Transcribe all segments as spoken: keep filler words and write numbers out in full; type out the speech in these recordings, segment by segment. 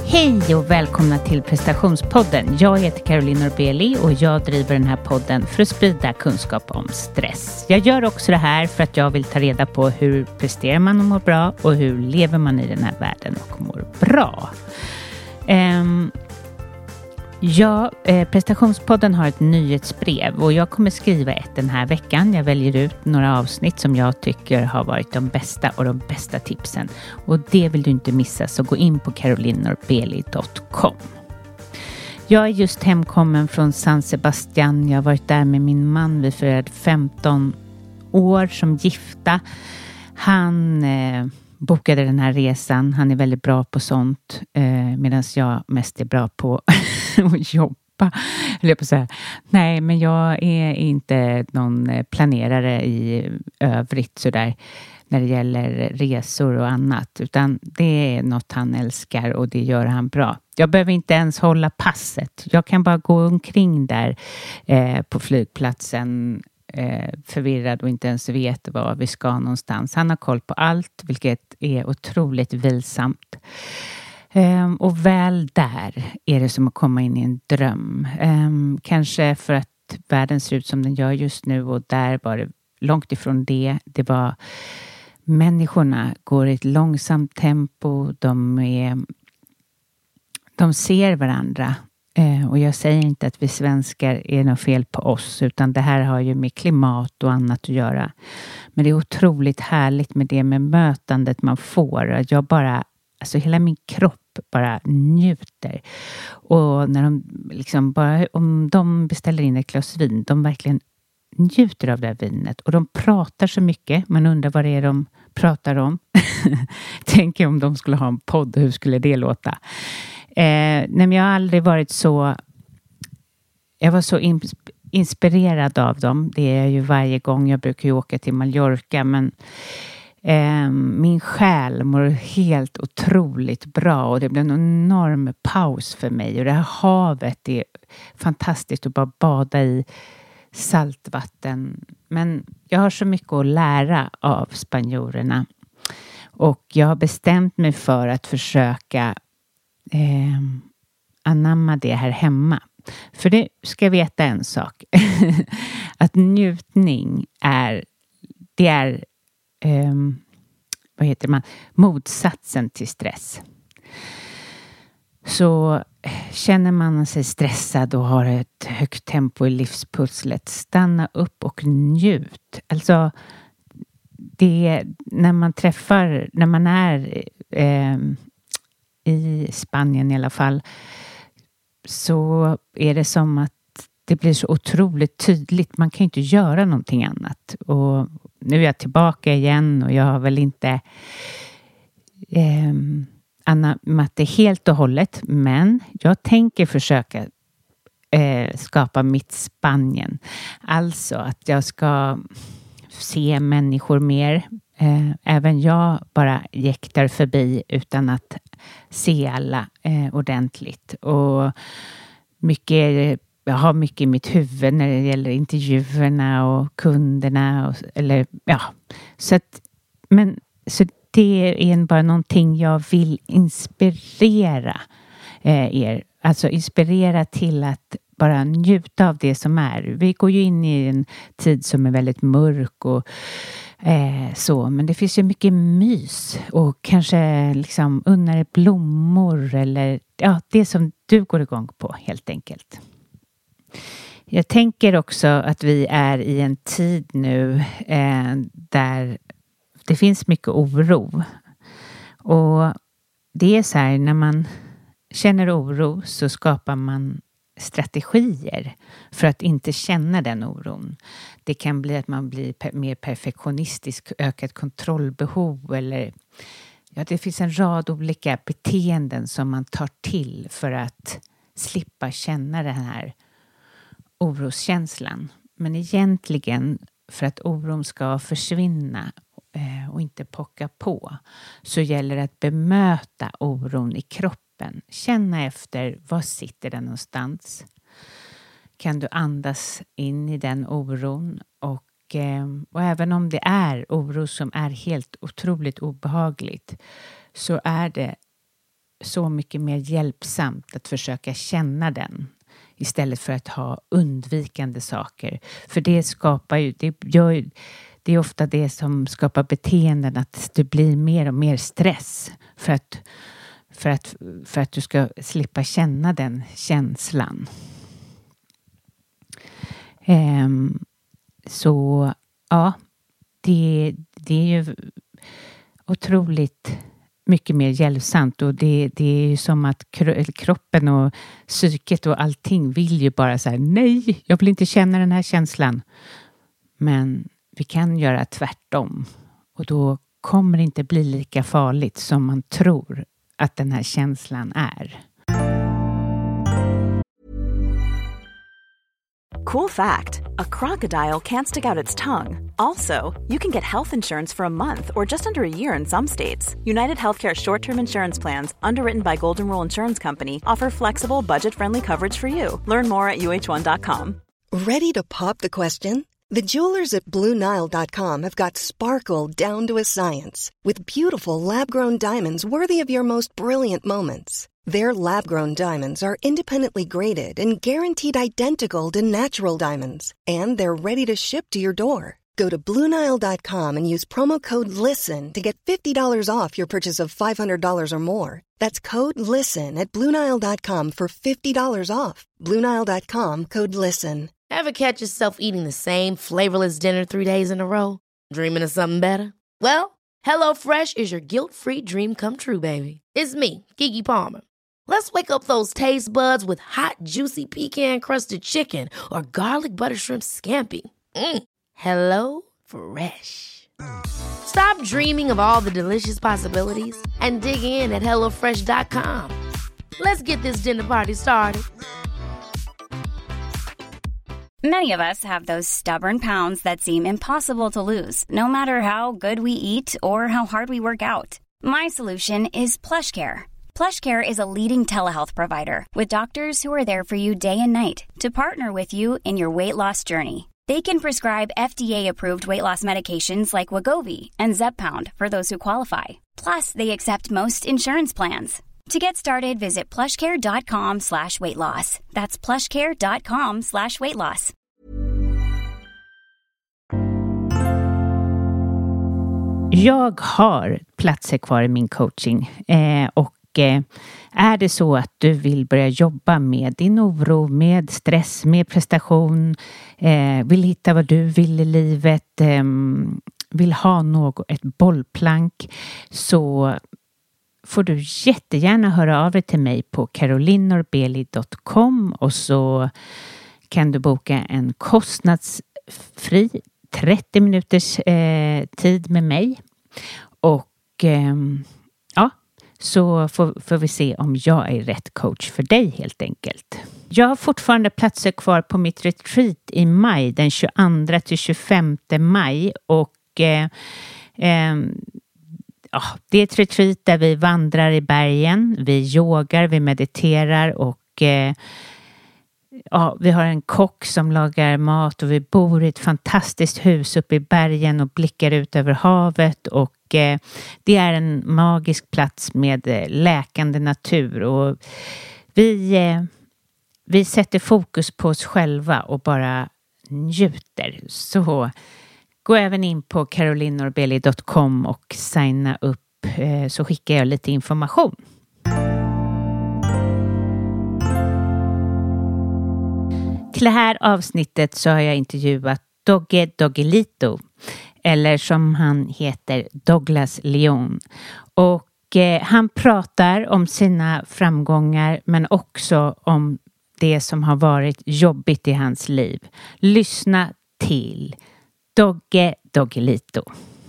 Hej och välkomna till prestationspodden. Jag heter Caroline Norbeli och jag driver den här podden för att sprida kunskap om stress. Jag gör också det här för att jag vill ta reda på hur presterar man och mår bra och hur lever man i den här världen och mår bra. Um, ja, eh, prestationspodden har ett nyhetsbrev och jag kommer skriva ett den här veckan. Jag väljer ut några avsnitt som jag tycker har varit de bästa och de bästa tipsen. Och det vill du inte missa, så gå in på caroline norbeli punkt com. Jag är just hemkommen från San Sebastian. Jag har varit där med min man. Vi firade femton år som gifta. Han eh, bokade den här resan. Han är väldigt bra på sånt. Eh, Medan jag mest är bra på att jobba. Eller på så här. Nej, men jag är inte någon planerare i övrigt sådär när det gäller resor och annat. Utan det är något han älskar och det gör han bra. Jag behöver inte ens hålla passet. Jag kan bara gå omkring där eh, på flygplatsen eh, förvirrad och inte ens vet var vi ska någonstans. Han har koll på allt, vilket är otroligt vilsamt. Um, och väl där är det som att komma in i en dröm. Um, kanske för att världen ser ut som den gör just nu, och där var det långt ifrån det. Det var människorna går i ett långsamt tempo. De, är, de ser varandra. Uh, och jag säger inte att vi svenskar är något fel på oss, utan det här har ju med klimat och annat att göra. Men det är otroligt härligt med det, med mötandet man får. Jag bara Alltså hela min kropp bara njuter. Och när de liksom bara, om de beställer in ett glas vin, de verkligen njuter av det här vinet. Och de pratar så mycket. Man undrar vad det är de pratar om. Tänker om de skulle ha en podd, hur skulle det låta? Eh, nej, men jag har aldrig varit så... Jag var så insp- inspirerad av dem. Det är ju varje gång. Jag brukar ju åka till Mallorca, men... Eh, min själ mår helt otroligt bra och det blir en enorm paus för mig, och det här havet är fantastiskt att bara bada i saltvatten. Men jag har så mycket att lära av spanjorerna och jag har bestämt mig för att försöka eh, anamma det här hemma. För det ska jag veta en sak, att njutning är det är Um, vad heter man? Motsatsen till stress. Så känner man sig stressad och har ett högt tempo i livspusslet, stanna upp och njut. Alltså det, när man träffar, när man är eh, i Spanien i alla fall, så är det som att det blir så otroligt tydligt. Man kan ju inte göra någonting annat. Och nu är jag tillbaka igen och jag har väl inte eh, anammat det helt och hållet. Men jag tänker försöka eh, skapa mitt Spanien. Alltså att jag ska se människor mer. Eh, även jag bara jäktar förbi utan att se alla eh, ordentligt. Och mycket... Jag har mycket i mitt huvud när det gäller intervjuerna och kunderna. Och, eller, ja. så, att, men, så det är bara någonting jag vill inspirera eh, er. Alltså inspirera till att bara njuta av det som är. Vi går ju in i en tid som är väldigt mörk och eh, så. Men det finns ju mycket mys. Och kanske liksom unnar blommor. Eller ja, det som du går igång på helt enkelt. Jag tänker också att vi är i en tid nu eh, där det finns mycket oro. Och det är så här, när man känner oro så skapar man strategier för att inte känna den oron. Det kan bli att man blir per- mer perfektionistisk, ökat kontrollbehov, eller ja, det finns en rad olika beteenden som man tar till för att slippa känna den här oroskänslan. Men egentligen för att oron ska försvinna eh, och inte pocka på, så gäller det att bemöta oron i kroppen. Känna efter, var sitter den någonstans? Kan du andas in i den oron? Och, eh, och även om det är oro som är helt otroligt obehagligt, så är det så mycket mer hjälpsamt att försöka känna den istället för att ha undvikande saker. För det skapar ju, det gör ju, det är ofta det som skapar beteenden, att det blir mer och mer stress för att, för att, för att du ska slippa känna den känslan. Um, så ja, det, det är ju otroligt mycket mer hjälpsamt, och det, det är ju som att kroppen och psyket och allting vill ju bara så här: nej, jag vill inte känna den här känslan. Men vi kan göra tvärtom, och då kommer det inte bli lika farligt som man tror att den här känslan är. Cool fact, a crocodile can't stick out its tongue. Also, you can get health insurance for a month or just under a year in some states. United Healthcare short-term insurance plans, underwritten by Golden Rule Insurance Company, offer flexible, budget-friendly coverage for you. Learn more at U H one dot com. Ready to pop the question? The jewelers at Blue Nile dot com have got sparkle down to a science with beautiful lab-grown diamonds worthy of your most brilliant moments. Their lab-grown diamonds are independently graded and guaranteed identical to natural diamonds, and they're ready to ship to your door. Go to Blue Nile dot com and use promo code LISTEN to get fifty dollars off your purchase of five hundred dollars or more. That's code LISTEN at Blue Nile dot com for fifty dollars off. Blue Nile dot com, code LISTEN. Ever catch yourself eating the same flavorless dinner three days in a row? Dreaming of something better? Well, HelloFresh is your guilt-free dream come true, baby. It's me, Keke Palmer. Let's wake up those taste buds with hot, juicy pecan-crusted chicken or garlic butter shrimp scampi. Mm. Hello Fresh. Stop dreaming of all the delicious possibilities and dig in at hello fresh dot com. Let's get this dinner party started. Many of us have those stubborn pounds that seem impossible to lose, no matter how good we eat or how hard we work out. My solution is PlushCare. PlushCare is a leading telehealth provider with doctors who are there for you day and night to partner with you in your weight loss journey. They can prescribe F D A-approved weight loss medications like Wegovy and Zepbound for those who qualify. Plus, they accept most insurance plans. To get started, visit plushcare.com slash weight loss. That's plushcare.com slash weight loss. Jag har platser kvar i min coaching, eh, och eh, är det så att du vill börja jobba med din oro, med stress, med prestation, eh, vill hitta vad du vill i livet, eh, vill ha något, ett bollplank, så får du jättegärna höra av dig till mig på caroline norbeli dot com, och så kan du boka en kostnadsfri trettio minuters eh, tid med mig, och eh, ja, så får, får vi se om jag är rätt coach för dig helt enkelt. Jag har fortfarande platser kvar på mitt retreat i maj, den tjugoandra till tjugofemte maj, och eh, eh, ja, det är ett retreat där vi vandrar i bergen, vi yogar, vi mediterar, och eh, ja, vi har en kock som lagar mat, och vi bor i ett fantastiskt hus uppe i bergen och blickar ut över havet, och eh, det är en magisk plats med eh, läkande natur, och vi, eh, vi sätter fokus på oss själva och bara njuter. Så gå även in på caroline norbeli dot com och signa upp, eh, så skickar jag lite information. Till det här avsnittet så har jag intervjuat Dogge Doggelito, eller som han heter, Douglas Leon. Och eh, han pratar om sina framgångar, men också om det som har varit jobbigt i hans liv. Lyssna till Dogge Doggelito.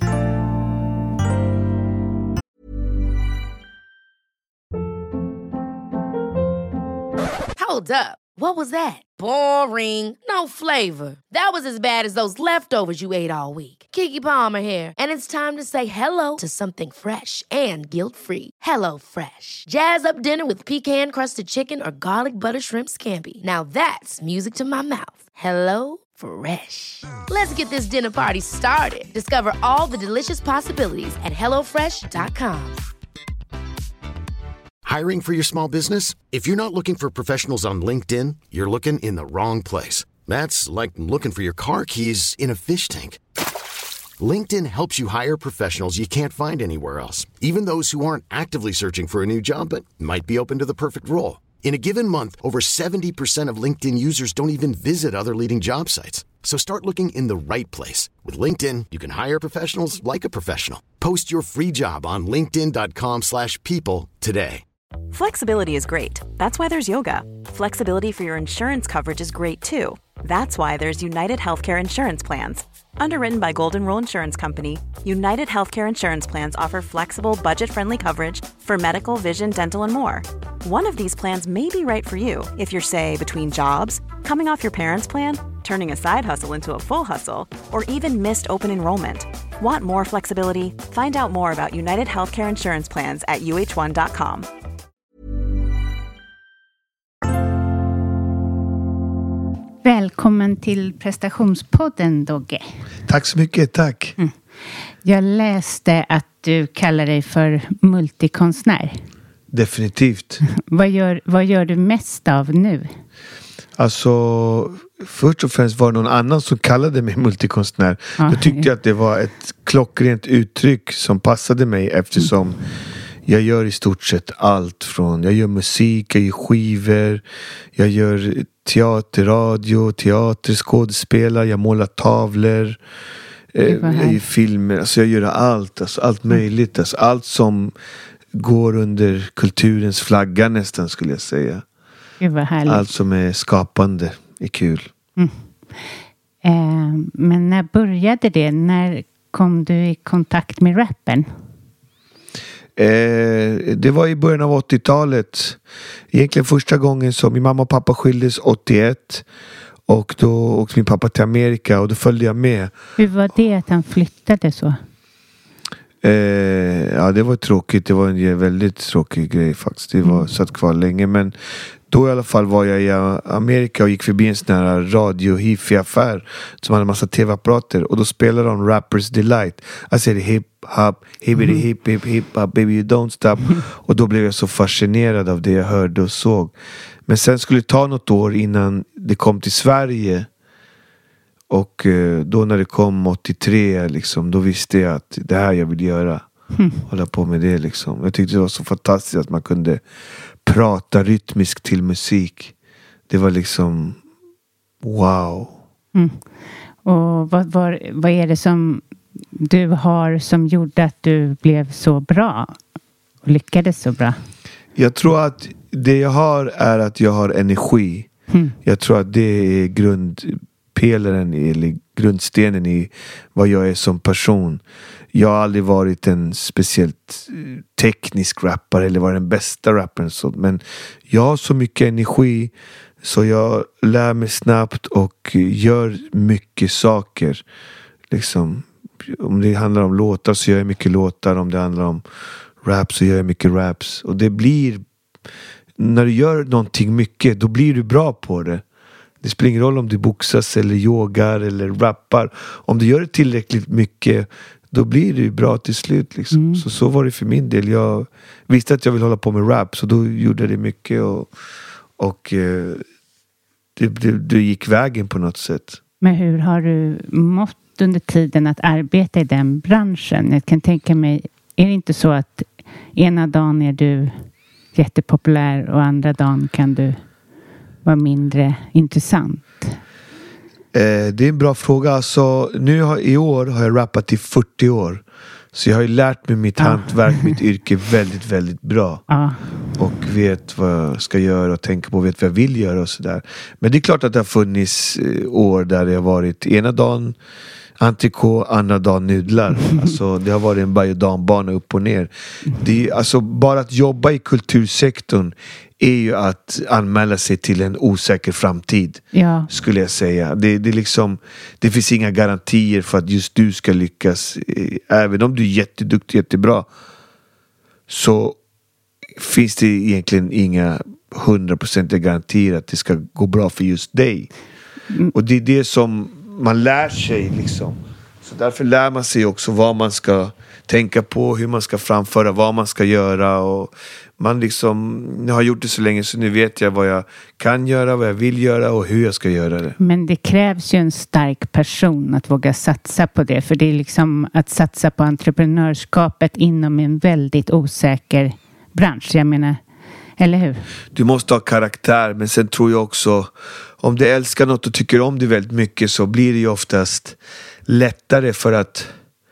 Hold up. What was that? Boring. No flavor. That was as bad as those leftovers you ate all week. Keke Palmer here, and it's time to say hello to something fresh and guilt-free. Hello Fresh. Jazz up dinner with pecan-crusted chicken or garlic butter shrimp scampi. Now that's music to my mouth. Hello Fresh. Let's get this dinner party started. Discover all the delicious possibilities at hello fresh dot com. Hiring for your small business? If you're not looking for professionals on LinkedIn, you're looking in the wrong place. That's like looking for your car keys in a fish tank. LinkedIn helps you hire professionals you can't find anywhere else, even those who aren't actively searching for a new job but might be open to the perfect role. In a given month, over seventy percent of LinkedIn users don't even visit other leading job sites. So start looking in the right place. With LinkedIn, you can hire professionals like a professional. Post your free job on linkedin dot com slash people today. Flexibility is great. That's why there's yoga. Flexibility for your insurance coverage is great too. That's why there's United Healthcare Insurance Plans. Underwritten by Golden Rule Insurance Company, United Healthcare Insurance Plans offer flexible, budget-friendly coverage for medical, vision, dental, and more. One of these plans may be right for you if you're, say, between jobs, coming off your parents' plan, turning a side hustle into a full hustle, or even missed open enrollment. Want more flexibility? Find out more about United Healthcare Insurance Plans at u h one dot com. Välkommen till prestationspodden, Dogge. Tack så mycket, tack. Mm. Jag läste att du kallar dig för multikonstnär. Definitivt. vad, gör, vad gör du mest av nu? Alltså, först och främst var det någon annan som kallade mig multikonstnär. Ja. Då tyckte jag att det var ett klockrent uttryck som passade mig eftersom mm. jag gör i stort sett allt från, jag gör musik, jag gör skivor, jag gör teater, radio, teater, skådespelare, jag målar tavlor, eh, jag gör filmer, alltså jag gör allt, alltså allt möjligt, alltså allt som går under kulturens flagga nästan skulle jag säga. Gud vad härligt. Allt som är skapande är kul. Mm. Eh, men när började det? När kom du i kontakt med rappen? Eh, det var i början av åttiotalet. Egentligen första gången som min mamma och pappa skildes åttioett. Och då åkte min pappa till Amerika och då följde jag med. Hur var det att han flyttade så? Eh, ja, det var tråkigt. Det var en väldigt tråkig grej faktiskt. Det var mm. satt kvar länge. Men då i alla fall var jag i Amerika och gick förbi en sån här radio-hifi-affär som hade en massa tv-apparater. Och då spelade de Rappers Delight. I said hip hop, hippity hip hip hip hop, baby you don't stop. Och då blev jag så fascinerad av det jag hörde och såg. Men sen skulle det ta något år innan det kom till Sverige. Och då när det kom åttiotre liksom, då visste jag att det här jag vill göra. Mm. Hålla på med det liksom. Jag tyckte det var så fantastiskt att man kunde prata rytmiskt till musik. Det var liksom wow. Mm. Och vad, vad, vad är det som du har som gjorde att du blev så bra och lyckades så bra? Jag tror att det jag har är att jag har energi. Mm. Jag tror att det är grundpelaren eller grundstenen i vad jag är som person. Jag har aldrig varit en speciellt teknisk rappare eller varit den bästa rapparen så, men jag har så mycket energi så jag lär mig snabbt och gör mycket saker. Liksom, om det handlar om låtar så gör jag mycket låtar, om det handlar om rap så gör jag mycket raps och det blir, när du gör någonting mycket då blir du bra på det. Det spelar ingen roll om du boxas eller yogar eller rappar. Om du gör det tillräckligt mycket då blir det ju bra till slut liksom. Mm. Så så var det för min del. Jag visste att jag ville hålla på med rap så då gjorde jag det mycket och, och eh, det, det, det gick vägen på något sätt. Men hur har du mått under tiden att arbeta i den branschen? Jag kan tänka mig, är det inte så att ena dagen är du jättepopulär och andra dagen kan du vara mindre intressant? Eh, det är en bra fråga. Alltså, nu har, i år har jag rappat i fyrtio år. Så jag har ju lärt mig mitt ah. hantverk, mitt yrke väldigt, väldigt bra. Ah. Och vet vad jag ska göra och tänka på, vet vad jag vill göra och sådär. Men det är klart att det har funnits eh, år där det har varit ena dagen entrecote, andra dagen nudlar. Alltså det har varit en berg- och dalbana upp och ner. Det är, alltså bara att jobba i kultursektorn är ju att anmäla sig till en osäker framtid. Ja. Skulle jag säga. Det, det, är liksom, det finns inga garantier för att just du ska lyckas. Även om du är jätteduktig, jättebra. Så finns det egentligen inga hundraprocentiga garantier att det ska gå bra för just dig. Mm. Och det är det som man lär sig liksom. Så därför lär man sig också vad man ska tänka på hur man ska framföra, vad man ska göra. Och man liksom, jag har gjort det så länge så nu vet jag vad jag kan göra, vad jag vill göra och hur jag ska göra det. Men det krävs ju en stark person att våga satsa på det. För det är liksom att satsa på entreprenörskapet inom en väldigt osäker bransch. Jag menar, eller hur? Du måste ha karaktär, men sen tror jag också om du älskar något och tycker om det väldigt mycket så blir det ju oftast lättare för att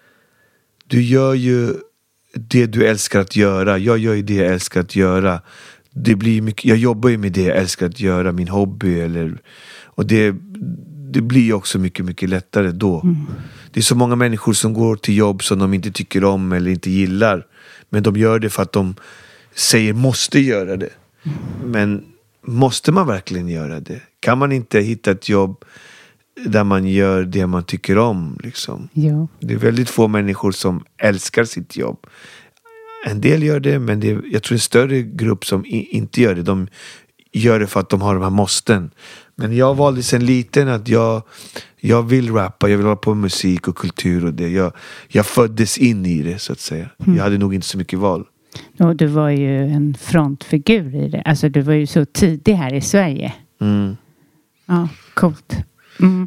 du gör ju det du älskar att göra. Jag gör ju det jag älskar att göra. Det blir mycket, jag jobbar ju med det jag älskar att göra, min hobby. Eller, och det, det blir också mycket, mycket lättare då. Mm. Det är så många människor som går till jobb som de inte tycker om eller inte gillar. Men de gör det för att de säger måste göra det. Mm. Men måste man verkligen göra det? Kan man inte hitta ett jobb där man gör det man tycker om liksom? Ja. Det är väldigt få människor som älskar sitt jobb. En del gör det, men det är, jag tror en större grupp som i, inte gör det. De gör det för att de har de här måsten. Men jag valde sen liten att jag, jag vill rappa, jag vill hålla på med musik och kultur och det. Jag, jag föddes in i det så att säga. Mm. Jag hade nog inte så mycket val. Och du var ju en frontfigur i det. Alltså du var ju så tidig här i Sverige. Mm. Ja, coolt. Mm.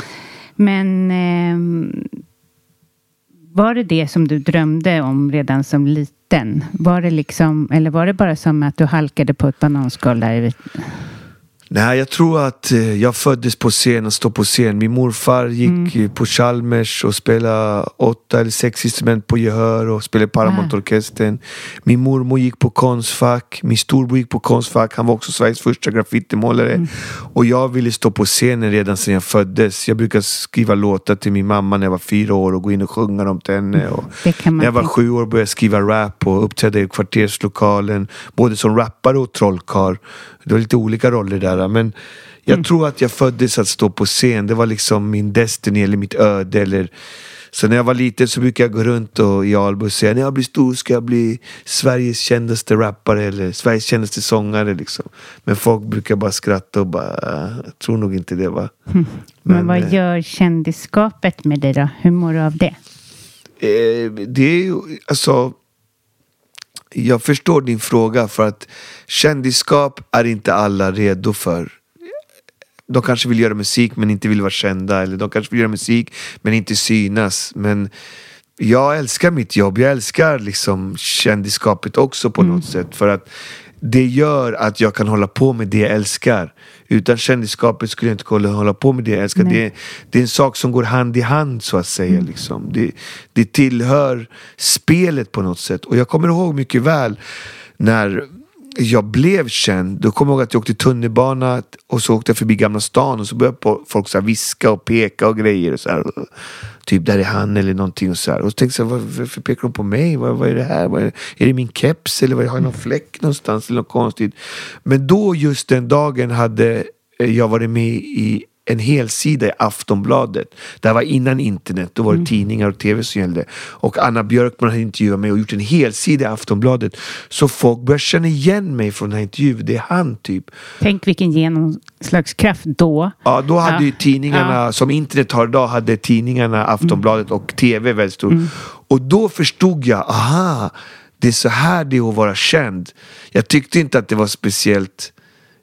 Men eh, var det det som du drömde om redan som liten? Var det liksom, eller var det bara som att du halkade på ett bananskal där? Nej, jag tror att eh, jag föddes på scen och stod på scen. Min morfar gick mm. på Chalmers och spelade åtta eller sex instrument på gehör och spelade Paramount-orkestern. Min mormor gick på Konstfack. Min storbror gick på Konstfack. Han var också Sveriges första graffitimålare. Mm. Och jag ville stå på scenen redan sedan jag föddes. Jag brukade skriva låtar till min mamma när jag var fyra år och gå in och sjunga dem till henne. Och när jag var sju år började jag skriva rap och uppträdde i kvarterslokalen. Både som rappare och trollkarl. Det var lite olika roller där. Men jag mm. tror att jag föddes att stå på scen. Det var liksom min destiny eller mitt öde. Eller... Så när jag var liten så brukade jag gå runt och i Alby och säga när jag blir stor ska jag bli Sveriges kändaste rappare eller Sveriges kändaste sångare liksom. Men folk brukar bara skratta och bara, jag tror nog inte det va. Mm. Men, Men vad gör kändisskapet med dig då? Hur mår du av det? Eh, det är ju, alltså jag förstår din fråga för att kändisskap är inte alla redo för. De kanske vill göra musik men inte vill vara kända. Eller de kanske vill göra musik men inte synas. Men jag älskar mitt jobb. Jag älskar liksom kändisskapet också på mm. något sätt. För att det gör att jag kan hålla på med det jag älskar. Utan kändisskapet skulle jag inte kunna hålla på med det jag älskar. Det är, det är en sak som går hand i hand så att säga. Mm. Liksom. Det, det tillhör spelet på något sätt. Och jag kommer ihåg mycket väl när jag blev känd. Då kommer jag ihåg att jag åkte tunnelbana och så åkte jag förbi Gamla stan och så började folk så här viska och peka och grejer och så här. Typ där är han eller någonting och så här. Och så tänkte jag, varför pekar de på mig? Vad, vad är det här? Vad är, är det min keps eller vad, har jag någon fläck någonstans eller något konstigt? Men då just den dagen hade jag varit med i en hel sida i Aftonbladet. Det var innan internet. Då var det mm. tidningar och tv som gällde. Och Anna Björkman hade intervjuat mig och gjort en hel sida i Aftonbladet. Så folk började känna igen mig från den här intervjun. Det är han typ. Tänk vilken genomslagskraft då. Ja, då hade ja. ju tidningarna, ja. som internet har idag, hade tidningarna Aftonbladet mm. och tv väldigt stor. Mm. Och då förstod jag, aha, det är så här det är att vara känd. Jag tyckte inte att det var speciellt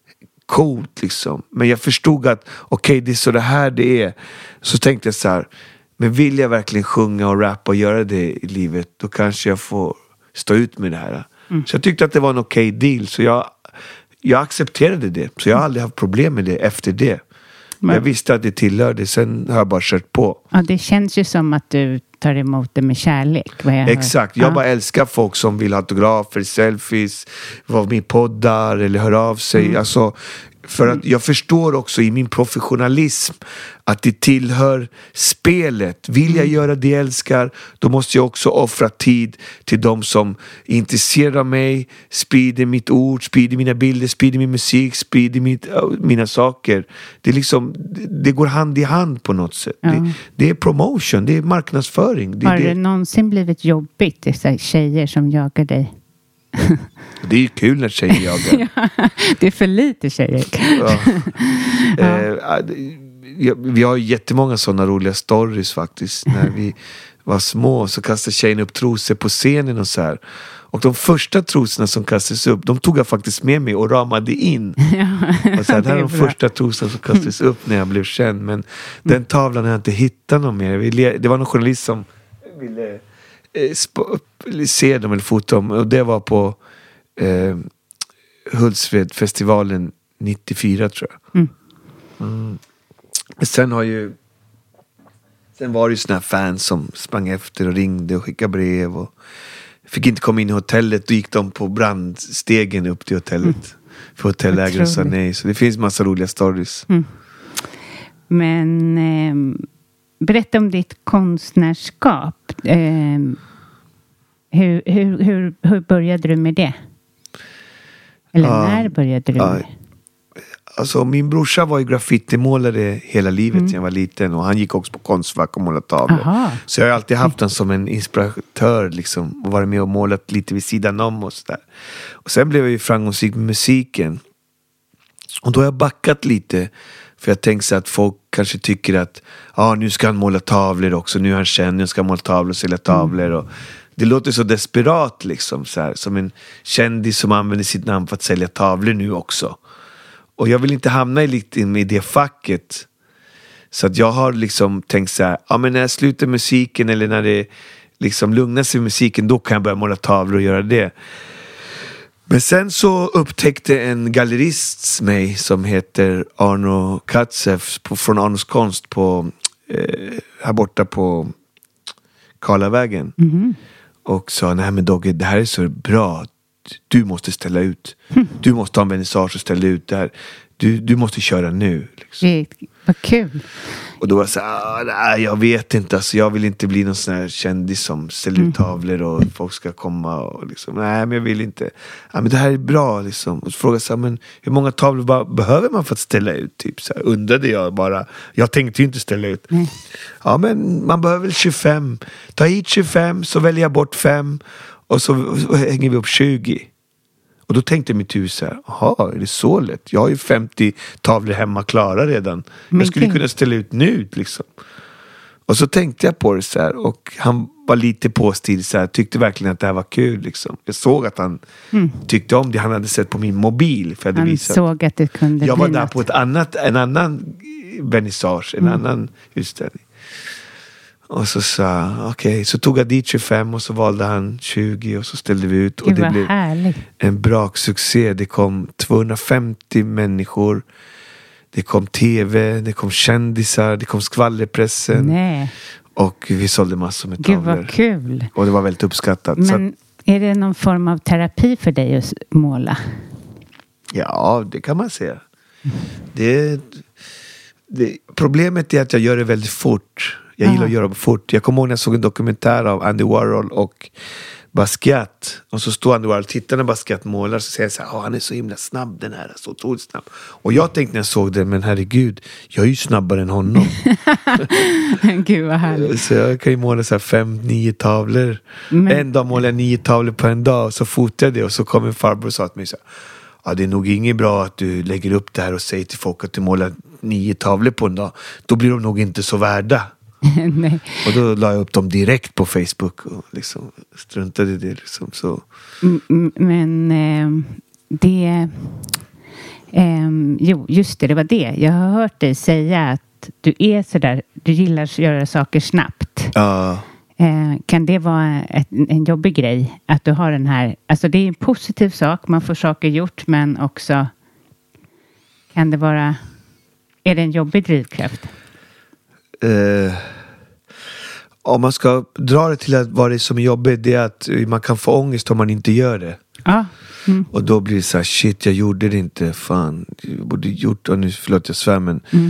coolt liksom. Men jag förstod att okej, okay, det är så det här det är. Så tänkte jag så här, men vill jag verkligen sjunga och rappa och göra det i livet, då kanske jag får stå ut med det här. Mm. Så jag tyckte att det var en okej okay deal. Så jag, jag accepterade det. Så jag har aldrig haft problem med det efter det. Men jag visste att det tillhörde. Sen har jag bara kört på. Ja, det känns ju som att du tar emot det med kärlek. Jag Exakt. Jag ja. bara älskar folk som vill ha autografer, selfies, vara med i poddar eller höra av sig. Mm. Alltså, för att jag förstår också i min professionalism att det tillhör spelet. Vill jag göra det jag älskar, då måste jag också offra tid till de som intresserar mig, sprider mitt ord, sprider mina bilder, sprider min musik, sprider mitt, mina saker. Det är liksom, det går hand i hand på något sätt. Ja. Det, det är promotion, det är marknadsföring. Det, Har det, det någonsin blivit jobbigt, det är tjejer som jagar dig? Det är ju kul när tjejer jagar. Ja, det är för lite tjejer. Ja. Ja. Eh, vi har ju jättemånga sådana roliga stories faktiskt. När vi var små så kastade tjejen upp trosor på scenen och så här. Och de första trosorna som kastades upp, de tog jag faktiskt med mig och ramade in. Ja, och så här, det här är de bra. första trosorna som kastades upp när jag blev känd. Men mm. den tavlan har jag inte hittat någon mer. Det var någon journalist som ville eh, sp- se dem eller fota dem. Och det var på eh, Hultsfredfestivalen nittiofyra tror jag. Mm. Mm. Sen har ju Sen var det ju såna här fans som sprang efter och ringde och skickade brev och fick inte komma in i hotellet. Då gick de på brandstegen upp till hotellet. Mm. För hotellägaren sa nej. Så det finns massa roliga stories. Mm. Men eh, berätta om ditt konstnärskap. Eh, hur, hur, hur, hur började du med det? Eller uh, när började du uh, med det? Alltså min brorsa var ju graffitimålare hela livet mm. när jag var liten. Och han gick också på Konstfack och målade tavlor. Aha. Så jag har alltid haft honom som en inspiratör liksom. Och varit med och målat lite vid sidan om och sådär. Och sen blev jag ju framgångsrik med musiken. Och då har jag backat lite. För jag tänkte så att folk kanske tycker att ja ah, nu ska han måla tavlor också. Nu är han känd, nu ska han måla tavlor och sälja tavlor. Mm. Och det låter så desperat liksom. Så här, som en kändis som använder sitt namn för att sälja tavlor nu också. Och jag vill inte hamna i, lite i det facket. Så att jag har liksom tänkt så här, ja men när jag slutar musiken eller när det liksom lugnar sig musiken, då kan jag börja måla tavlor och göra det. Men sen så upptäckte en gallerist mig som heter Arno Katsev på, från Arnos konst på eh, här borta på Karlavägen. Mm-hmm. Och sa, nej men Dogge, det här är så bra. Du måste ställa ut. Mm. Du måste ha en vernissage och ställa ut där. Du, du måste köra nu. Liksom. Det, vad kul. Och då var jag så här, nej jag vet inte. Alltså, jag vill inte bli någon sån här kändis som ställer ut tavlor och folk ska komma. Och liksom, nej men jag vill inte. Ja, men det här är bra liksom. Och så frågade jag så här, men hur många tavlor bara, behöver man för att ställa ut? Typ, så här, undrade jag bara. Jag tänkte ju inte ställa ut. Mm. Ja men man behöver väl tjugofem. Ta hit tjugofem så väljer jag bort fem. Och så, så hänger vi upp tjugo. Och då tänkte mitt hus så här, jaha, är det så lätt? Jag har ju femtio tavlor hemma klara redan. Men jag skulle okay. kunna ställa ut nu liksom. Och så tänkte jag på det så här. Och han var lite påstil så här. Tyckte verkligen att det här var kul liksom. Jag såg att han mm. tyckte om det. Han hade sett på min mobil. För jag hade han visat. såg att det kunde Jag bli var där något. På ett annat, en annan vernissage. En mm. annan utställning. Och så sa okej, okay. Så tog jag dit tjugofem och så valde han tjugo och så ställde vi ut. Gud, och det blev härligt. En braksuccé. Det kom tvåhundrafemtio människor. Det kom tv, det kom kändisar, det kom skvallerpressen. Nej. Och vi sålde massor med tavlor. Gud vad kul. Och det var väldigt uppskattat. Men så att, är det någon form av terapi för dig att måla? Ja, det kan man säga. Det, det, problemet är att jag gör det väldigt fort. Jag gillar Aha. att göra det fort. Jag kommer ihåg när jag såg en dokumentär av Andy Warhol och Basquiat. Och så står Andy Warhol och tittar när Basquiat målar. Så säger jag så här, oh, han är så himla snabb den här. Så otroligt snabb. Och jag tänkte när jag såg det, men herregud, jag är ju snabbare än honom. Gud vad härligt. Så jag kan ju måla så här fem, nio tavlor. Men... En dag målar jag nio tavlor på en dag. Och så fotade jag det och så kom en farbror och sa till mig så här, ja, det är nog inget bra att du lägger upp det här och säger till folk att du målar nio tavlor på en dag. Då blir de nog inte så värda. Nej. Och då la jag upp dem direkt på Facebook och liksom struntade i det liksom, så. Mm, men eh, det eh, jo, just det, det var det. Jag har hört dig säga att du är sådär, du gillar att göra saker snabbt. Ja. Eh, kan det vara ett, en jobbig grej att du har den här, alltså det är en positiv sak, man får saker gjort, men också kan det vara, är det en jobbig drivkraft? Uh, om man ska dra det till att vad det är som är jobbigt, det är att man kan få ångest om man inte gör det. Ah. Mm. Och då blir det så här, shit, jag gjorde det inte, fan, jag borde gjort, och nu förlåt jag svär, men mm.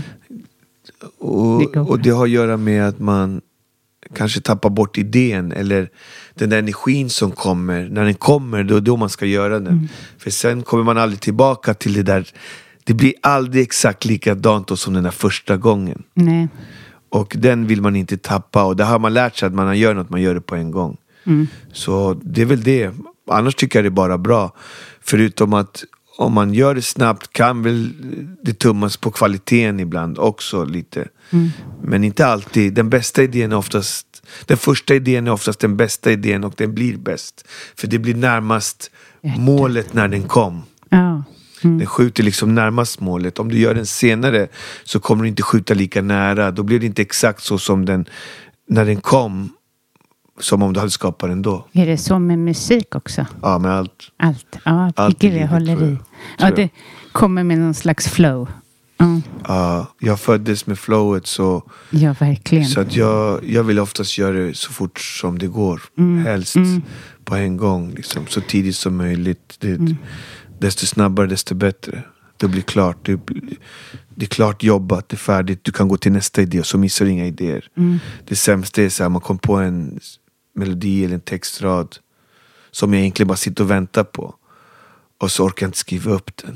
och, det och det har att göra med att man kanske tappar bort idén eller den där energin som kommer, när den kommer, då, då man ska göra den. Mm. För sen kommer man aldrig tillbaka till det där. Det blir aldrig exakt likadant då som den där första gången. Nej. Och den vill man inte tappa. Och det har man lärt sig att man gör något, man gör det på en gång. Mm. Så det är väl det. Annars tycker jag det är bara bra. Förutom att om man gör det snabbt kan väl det tummas på kvaliteten ibland också lite. Mm. Men inte alltid. Den bästa idén är oftast, den första idén är oftast den bästa idén och den blir bäst. För det blir närmast Jätte. målet när den kom. Ja. Mm. Den skjuter liksom närmast målet. Om du gör den senare så kommer du inte skjuta lika nära. Då blir det inte exakt så som den när den kom, som om du hade skapat den då. Är det så med musik också? Ja, med allt. Allt, ja. Allt Gud, jag håller i. Ja, det kommer med någon slags flow. Mm. Ja, jag föddes med flowet så... Ja, verkligen. Så att jag, jag vill oftast göra det så fort som det går. Mm. Helst mm. på en gång, liksom. Så tidigt som möjligt. Det, mm. Desto snabbare, desto bättre. Det blir klart. Det, det är klart jobbat, det är färdigt. Du kan gå till nästa idé och så missar du inga idéer. Mm. Det sämsta är så här, man kom på en melodi eller en textrad som jag egentligen bara sitter och väntar på. Och så orkar jag inte skriva upp den.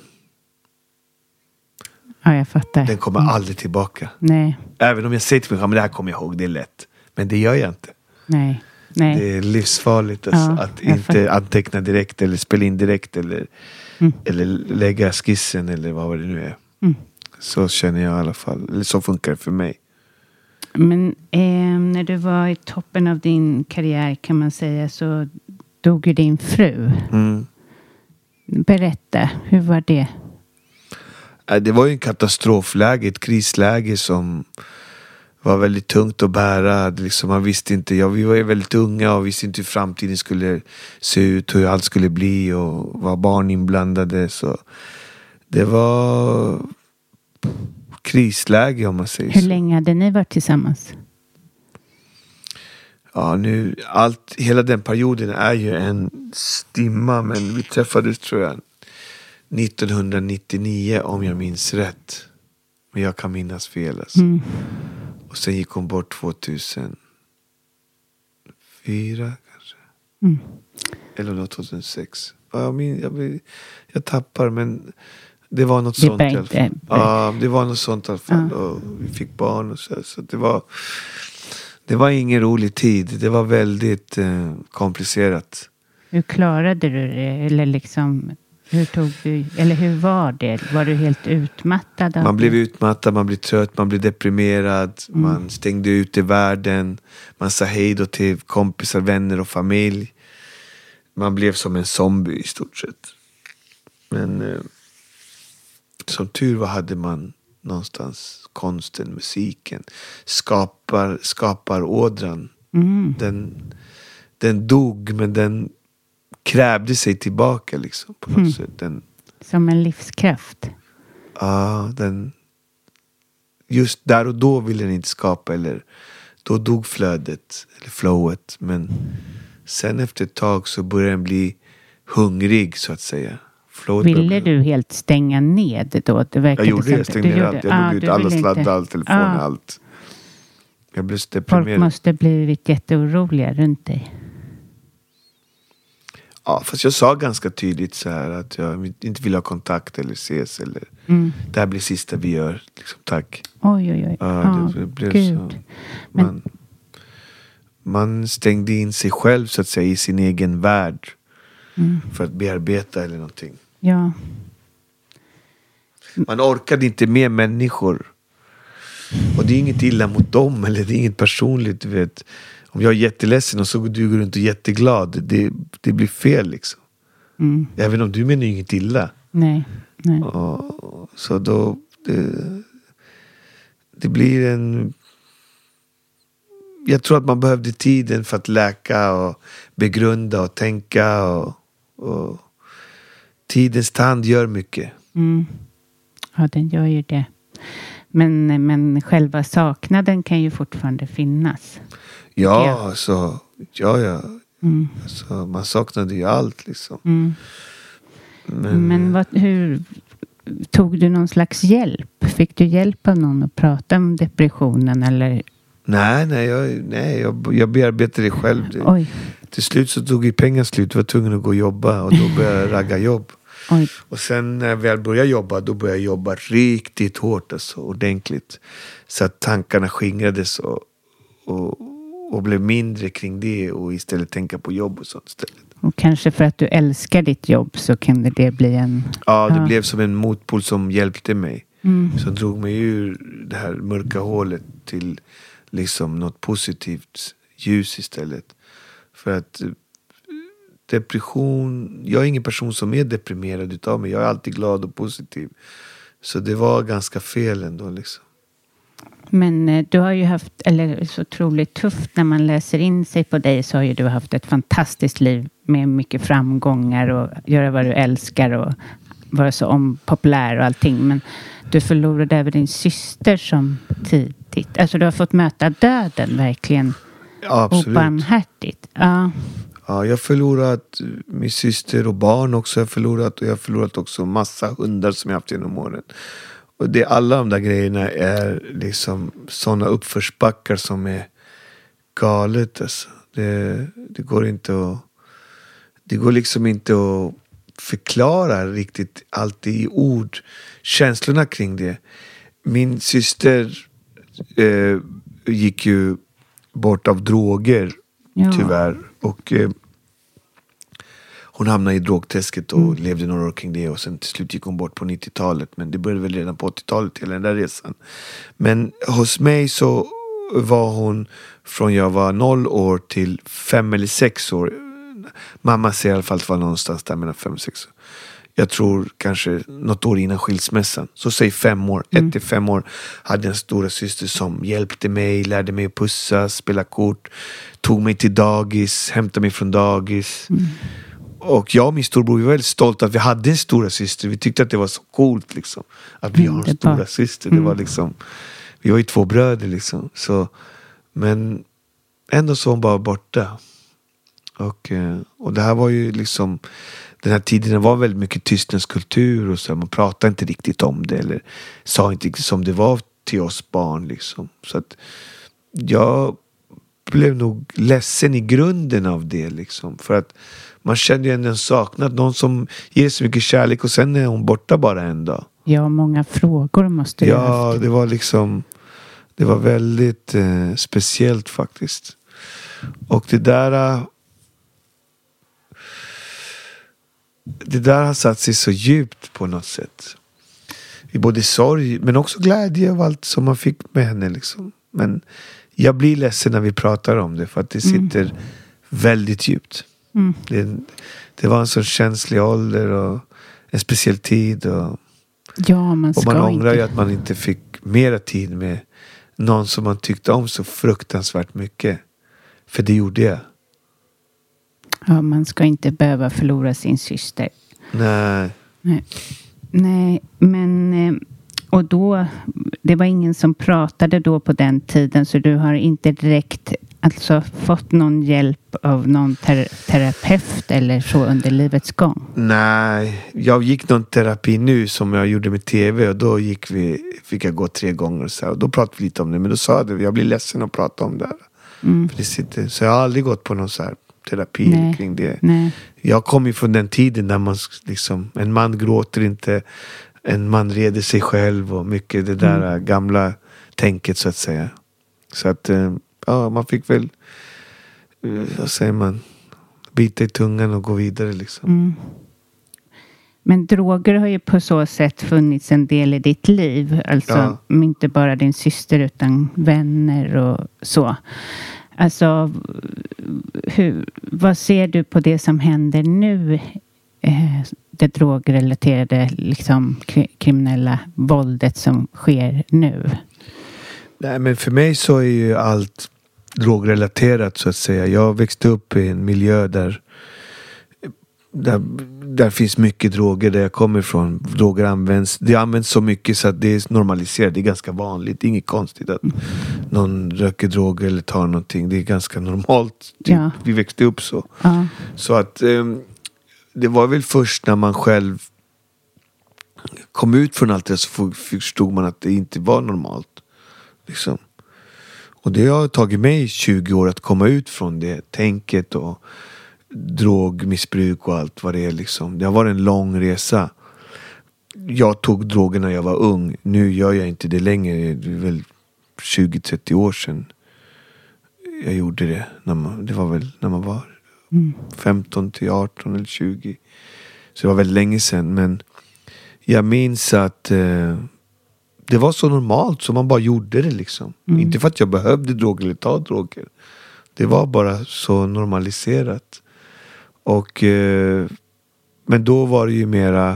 Ja, jag fattar. Den kommer mm. aldrig tillbaka. Nej. Även om jag säger till mig, men det här kommer jag ihåg, det är lätt. Men det gör jag inte. Nej. Nej. Det är livsfarligt alltså, ja, att inte fattar. anteckna direkt eller spela in direkt eller, mm. eller lägga skissen eller vad det nu är. Mm. Så känner jag i alla fall. Eller så funkar det för mig. Men eh, när du var i toppen av din karriär kan man säga så dog ju din fru. Mm. Berätta, hur var det? Det var ju en katastrofläge, ett krisläge som var väldigt tungt att bära. Liksom, man visste inte, ja, vi var ju väldigt unga och visste inte hur framtiden skulle se ut, hur allt skulle bli och var barn inblandade. Så det var krisläge om man säger så. Hur länge hade ni varit tillsammans? Ja, nu, allt, hela den perioden är ju en stimma, men vi träffades tror jag nittonhundranittionio om jag minns rätt. Men jag kan minnas fel alltså. Mm. Och sen gick hon bort tvåtusenfyra kanske. Mm. Eller då tvåtusensex. Ja, jag, min, jag, jag tappar, men det var något det sånt i alla fall. Ja, det var något sånt i alla fall. Ja. Och vi fick barn och så. Så det var, det var ingen rolig tid. Det var väldigt eh, komplicerat. Hur klarade du det? Eller liksom... Hur tog du, eller hur var det? Var du helt utmattad? Man blev utmattad, man blev trött, man blev deprimerad. Mm. Man stängde ut i världen. Man sa hej då till kompisar, vänner och familj. Man blev som en zombie i stort sett. Men eh, som tur var hade man någonstans konsten, musiken. Skapar, skapar ådran. Mm. Den, den dog, men den krävde sig tillbaka liksom på något mm. sätt. Den, som en livskraft. Ja, den just där och då ville den inte skapa, eller då dog flödet eller flowet, men sen efter ett tag så började den bli hungrig så att säga. Flowet ville bli... du helt stänga ned då? Det jag gjorde det, jag stängde ner allt. Jag ah, drog ut alla sladdar, inte... all telefon, ah. allt. Jag blev deprimerad. Folk måste blivit jätteoroliga runt dig. Ja, fast jag sa ganska tydligt så här att jag inte vill ha kontakt eller ses eller mm. det här blir sista vi gör, liksom, tack. Oj, oj, oj. Ja, det, det blev Gud. Så. Man, Men... man stängde in sig själv så att säga i sin egen värld mm. för att bearbeta eller någonting. Ja. Man orkade inte med människor. Och det är inget illa mot dem eller det är inget personligt, du vet. Om jag är jätteledsen och så går du runt och jätteglad. Det, det blir fel liksom. Mm. Även om du menar inget illa. Nej. nej. Och, så då... Det, det blir en... Jag tror att man behövde tiden för att läka och begrunda och tänka. Och, och tidens tand gör mycket. Mm. Ja, den gör ju det. Men, men själva saknaden kan ju fortfarande finnas. Ja, ja. Alltså, ja, ja. Mm. Alltså, man saknade ju allt liksom. Mm. Men, Men vad, hur tog du någon slags hjälp? Fick du hjälp av någon att prata om depressionen eller? Nej, nej, jag, nej, jag, jag bearbetade det själv. Det, till slut så tog ju pengar slut. Jag var tvungen att gå och jobba och då började jag ragga jobb. Oj. Och sen när jag väl började jobba, då började jag jobba riktigt hårt, alltså, ordentligt. Så att tankarna skingrades och, och, och blev mindre kring det och istället tänka på jobb och sånt istället. Och kanske för att du älskar ditt jobb så kunde det bli en... Ja, det ja. blev som en motpol som hjälpte mig. Mm. Som drog mig ur det här mörka hålet till liksom något positivt ljus istället. För att depression, jag är ingen person som är deprimerad utav mig. Jag är alltid glad och positiv. Så det var ganska fel ändå liksom. Men du har ju haft, eller så otroligt tufft när man läser in sig på dig, så har ju du haft ett fantastiskt liv med mycket framgångar och göra vad du älskar och vara så ompopulär och allting. Men du förlorade även din syster som tidigt. Alltså du har fått möta döden verkligen. Ja, absolut. Obarmhärtigt. Ja. Ja, jag har förlorat min syster och barn också. Jag har förlorat, och jag har förlorat också massa hundar som jag haft genom åren. Och det, alla de där grejerna är liksom sådana uppförsbackar som är galet. Alltså. Det, det går inte att... Det går liksom inte att förklara riktigt allt i ord. Känslorna kring det. Min syster eh, gick ju bort av droger, ja. tyvärr. Och eh, hon hamnade i drogträsket och mm. levde några år kring det. Och sen till slut gick hon bort på nittiotalet. Men det började väl redan på åttiotalet, hela den där resan. Men hos mig så var hon från jag var noll år till fem eller sex år. Mamma säger i alla fall att det var någonstans där mellan fem och sex år. Jag tror kanske något år innan skilsmässan. Så säg fem år. Mm. Ett till fem år hade en stora syster som hjälpte mig, lärde mig att pussa, spela kort, tog mig till dagis, hämtade mig från dagis. Mm. Och jag och min storbror, vi var väldigt stolta att vi hade en stora syster. Vi tyckte att det var så coolt liksom. Att vi har en stora bara... syster. Mm. Det var liksom, vi var ju två bröder liksom. Så, men ändå så var hon bara borta. Och, och det här var ju liksom, den här tiden var väldigt mycket tystnadskultur och så. Man pratade inte riktigt om det eller sa inte riktigt som det var till oss barn liksom. Så att jag blev nog ledsen i grunden av det liksom. För att man kände ju en saknad, någon som ger så mycket kärlek och sen är hon borta bara en dag. Ja, många frågor måste du ha Ja, haft. det var liksom, det var väldigt eh, speciellt faktiskt. Och det där det där har satt sig så djupt på något sätt. I både sorg men också glädje av allt som man fick med henne liksom. Men jag blir ledsen när vi pratar om det för att det sitter mm. väldigt djupt. Mm. Det, det var en så känslig ålder och en speciell tid och, ja, man ska och man ångrar inte. ju att man inte fick mera tid med någon som man tyckte om så fruktansvärt mycket. För det gjorde jag. Ja, man ska inte behöva förlora sin syster. Nej. Nej, Nej men... Och då, det var ingen som pratade då på den tiden, så du har inte direkt alltså fått någon hjälp av någon ter- terapeut eller så under livets gång? Nej, jag gick någon terapi nu som jag gjorde med tv och då gick vi, fick jag gå tre gånger och så här, och då pratade vi lite om det, men då sa jag det, jag blir ledsen att prata om det här. Mm. För det sitter, så jag har aldrig gått på någon så här terapi Nej. kring det. Nej. Jag kom ju från den tiden där man liksom, en man gråter inte, en man reder sig själv och mycket det där mm. gamla tänket så att säga. Så att ja, man fick väl, vad säger man, bita i tungan och gå vidare liksom. Mm. Men droger har ju på så sätt funnits en del i ditt liv. Alltså ja. inte bara din syster utan vänner och så. Alltså, hur, vad ser du på det som händer nu? Eh, det drogrelaterade liksom kriminella våldet som sker nu? Nej, men för mig så är ju allt drogrelaterat så att säga. Jag växte upp i en miljö där där, där finns mycket droger där jag kommer ifrån. Droger används, det används så mycket så att det är normaliserat, det är ganska vanligt. Det är inget konstigt att mm. någon röker droger eller tar någonting. Det är ganska normalt. Ja. Vi växte upp så. Ja. Så att um, det var väl först när man själv kom ut från allt det så förstod man att det inte var normalt. Liksom. Och det har tagit mig tjugo år att komma ut från det tänket och drogmissbruk och allt vad det är liksom. Det har varit en lång resa. Jag tog droger när jag var ung. Nu gör jag inte det längre. Det är väl tjugo trettio år sedan jag gjorde det. När man, det var väl när man var mm. femton till arton eller tjugo. Så det var väldigt länge sedan. Men jag minns att eh, det var så normalt så man bara gjorde det liksom. Mm. Inte för att jag behövde droger eller ta droger. Det var bara så normaliserat. Och eh, men då var det ju mera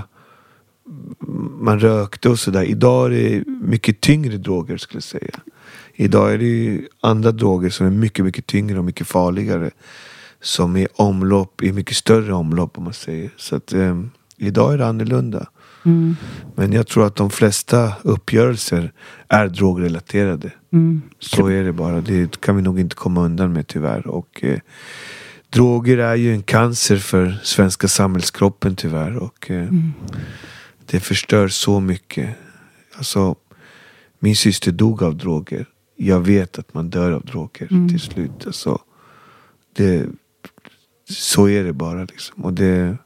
man rökte och sådär. Idag är det mycket tyngre droger skulle jag säga. Idag är det ju andra droger som är mycket, mycket tyngre och mycket farligare. Som är omlopp, i mycket större omlopp om man säger. Så att eh, idag är det annorlunda. Mm. Men jag tror att de flesta uppgörelser är drogrelaterade. Mm. Så är det bara. Det kan vi nog inte komma undan med tyvärr. Och eh, droger är ju en cancer för svenska samhällskroppen tyvärr. Och eh, mm. det förstör så mycket. Alltså, min syster dog av droger. Jag vet att man dör av droger mm. till slut. Alltså, det, så är det bara liksom. Och det,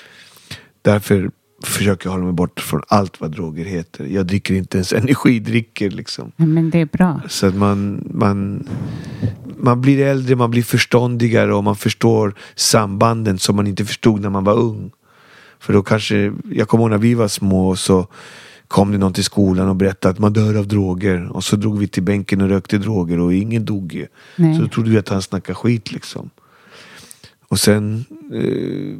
därför försöker jag hålla mig bort från allt vad droger heter. Jag dricker inte ens energidrycker liksom. Ja, men det är bra. Så att man, man, man blir äldre, man blir förståndigare och man förstår sambanden som man inte förstod när man var ung. För då kanske, jag kommer ihåg när vi var små så kom det någon till skolan och berättade att man dör av droger. Och så drog vi till bänken och rökte droger och ingen dog ju. Nej. Så då trodde vi att han snackade skit liksom. Och sen eh,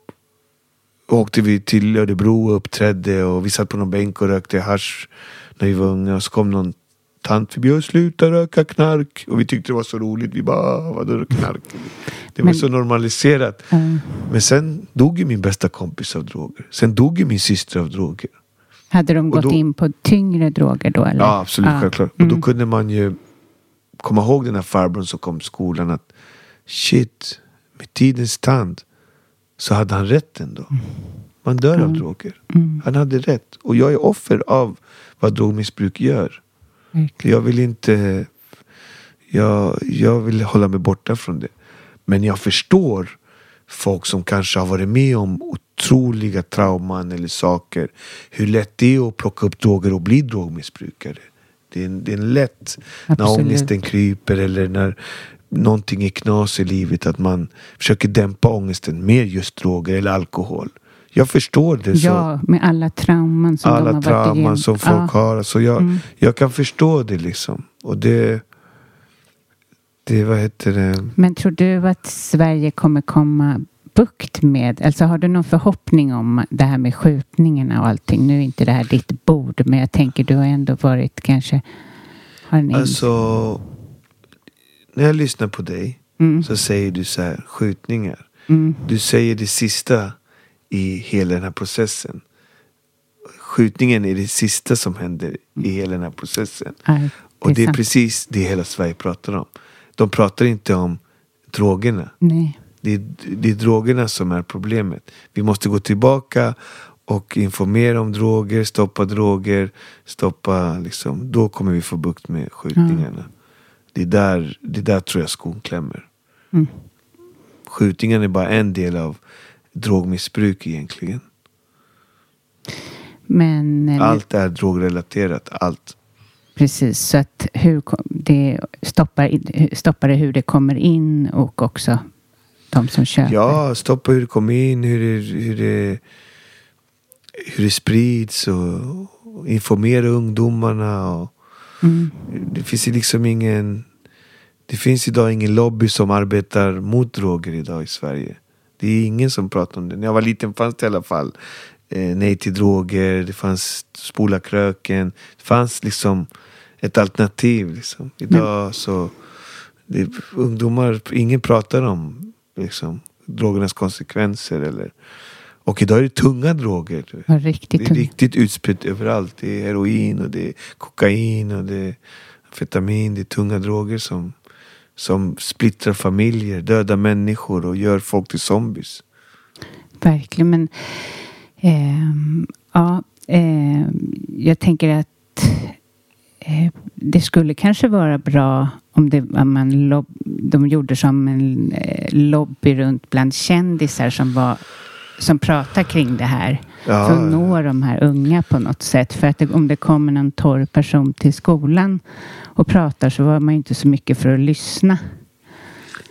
åkte vi till Örebro och uppträdde och vi satt på någon bänk och rökte hasch när vi var unga. Och så kom någon tant förbi och slutade röka knark. Och vi tyckte det var så roligt. Vi bara, vad är knark? Det var Men, så normaliserat. Uh, Men sen dog ju min bästa kompis av droger. Sen dog ju min syster av droger. Hade de gått då, in på tyngre droger då? Eller? Ja, absolut, ja. självklart. Mm. Och då kunde man ju komma ihåg den här farbrorn som kom till skolan att shit, med tidens tand så hade han rätt ändå. Mm. Man dör mm. av droger. Mm. Han hade rätt. Och jag är offer av vad drogmissbruk gör. Mm. Jag vill inte jag, jag vill hålla mig borta från det. Men jag förstår folk som kanske har varit med om otroliga trauman eller saker. Hur lätt det är att plocka upp droger och bli drogmissbrukare. Det är, det är en lätt Absolut. När ångesten kryper eller när någonting är knas i livet att man försöker dämpa ångesten med just droger eller alkohol. Jag förstår det. Så ja, med alla trauman som alla de har trauman varit igenom. som folk ja. har. Så jag, mm. jag kan förstå det liksom. Och det det, vad heter det? Men tror du att Sverige kommer komma bukt med, alltså har du någon förhoppning om det här med skjutningarna och allting? Nu är inte det här ditt bord, men jag tänker du har ändå varit kanske har en alltså när jag lyssnar på dig mm. så säger du så här, skjutningar. Mm. Du säger det sista i hela den här processen. Skjutningen är det sista som händer i hela den här processen. Ja, det och det är sant. precis det hela Sverige pratar om. De pratar inte om drogerna. Nej. Det är, det är drogerna som är problemet. Vi måste gå tillbaka och informera om droger, stoppa droger, stoppa liksom, då kommer vi få bukt med skjutningarna. Mm. Det är där, det är där tror jag skon klämmer. Mm. Skjutningen är bara en del av drogmissbruk egentligen. Men allt är drogrelaterat, allt. Precis, så att hur det stoppar, stoppar det hur det kommer in och också de som köper. Ja, stoppa hur det kommer in, hur det, hur det, hur det sprids och informera ungdomarna. Och mm. Det finns liksom ingen, det finns idag ingen lobby som arbetar mot droger idag i Sverige. Det är ingen som pratar om det. När jag var liten fanns det i alla fall eh, nej till droger, det fanns spola kröken, det fanns liksom ett alternativ liksom. Idag mm. så det, ungdomar, ingen pratar om liksom drogernas konsekvenser eller, och idag är det tunga droger. Ja, riktigt det är riktigt utspritt överallt. Det är heroin och det är kokain och det är amfetamin, det är tunga droger som som splittrar familjer, dödar människor och gör folk till zombies. Verkligen, men eh, ja, eh, jag tänker att eh, det skulle kanske vara bra om, det, om man lob, de gjorde som en eh, lobby runt bland kändisar som var som pratar kring det här. Ja. För att nå de här unga på något sätt. För att det, om det kommer någon torr person till skolan och pratar så var man inte så mycket för att lyssna.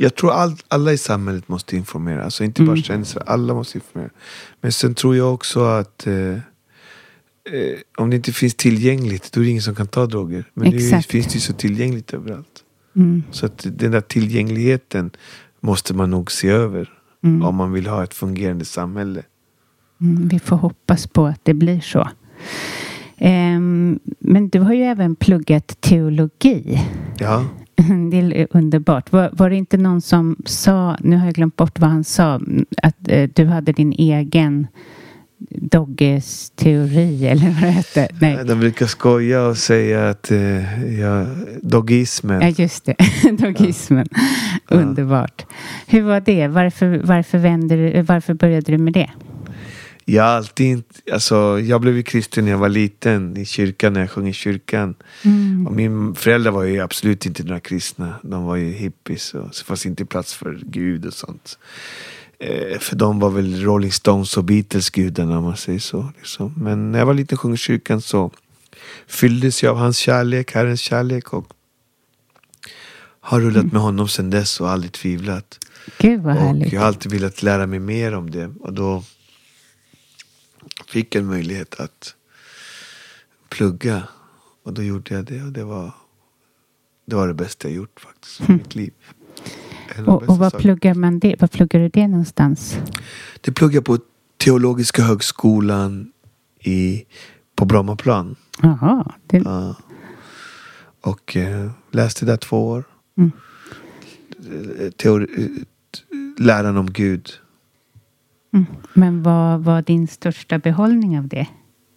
Jag tror all, alla i samhället måste informera. Alltså inte bara Mm. kändisar, alla måste informera. Men sen tror jag också att eh, eh, om det inte finns tillgängligt, då är det ingen som kan ta droger. Men nu Exakt. finns det ju så tillgängligt överallt. Mm. Så att den där tillgängligheten måste man nog se över. Mm. Om man vill ha ett fungerande samhälle. Mm, vi får hoppas på att det blir så. Ehm, men du har ju även pluggat teologi. Ja. Det är underbart. Var, var det inte någon som sa, nu har jag glömt bort vad han sa, att eh, du hade din egen Dogges teori, eller vad det hette? Nej. De brukar skoja och säga att eh, ja, doggismen. Ja, just det. Doggismen. Ja. Underbart. Hur var det? Varför, varför, vände du, varför började du med det? Jag alltid inte, alltså jag blev ju kristen när jag var liten i kyrkan, när jag sjöng i kyrkan. Mm. Och min föräldrar var ju absolut inte några kristna. De var ju hippies och så fanns inte plats för Gud och sånt. Eh, för de var väl Rolling Stones och Beatles gudarna, om man säger så. Liksom. Men när jag var liten och sjöng i kyrkan så fylldes jag av hans kärlek, Herrens kärlek, och har rullat Mm. med honom sedan dess och aldrig tvivlat. Gud vad Och härligt. jag har alltid velat lära mig mer om det. Och då fick en möjlighet att plugga. Och då gjorde jag det. Och det var det, var det bästa jag gjort faktiskt i Mm. mitt liv. En av de Och, bästa och vad sakerna. pluggar man det? Vad pluggar du det någonstans? Det pluggar på Teologiska högskolan i, på Brommaplan. Jaha. Det, Ja. Och eh, läste där två år. Mm. Teori, eh, läran om Gud. mm. Men vad var din största behållning av det?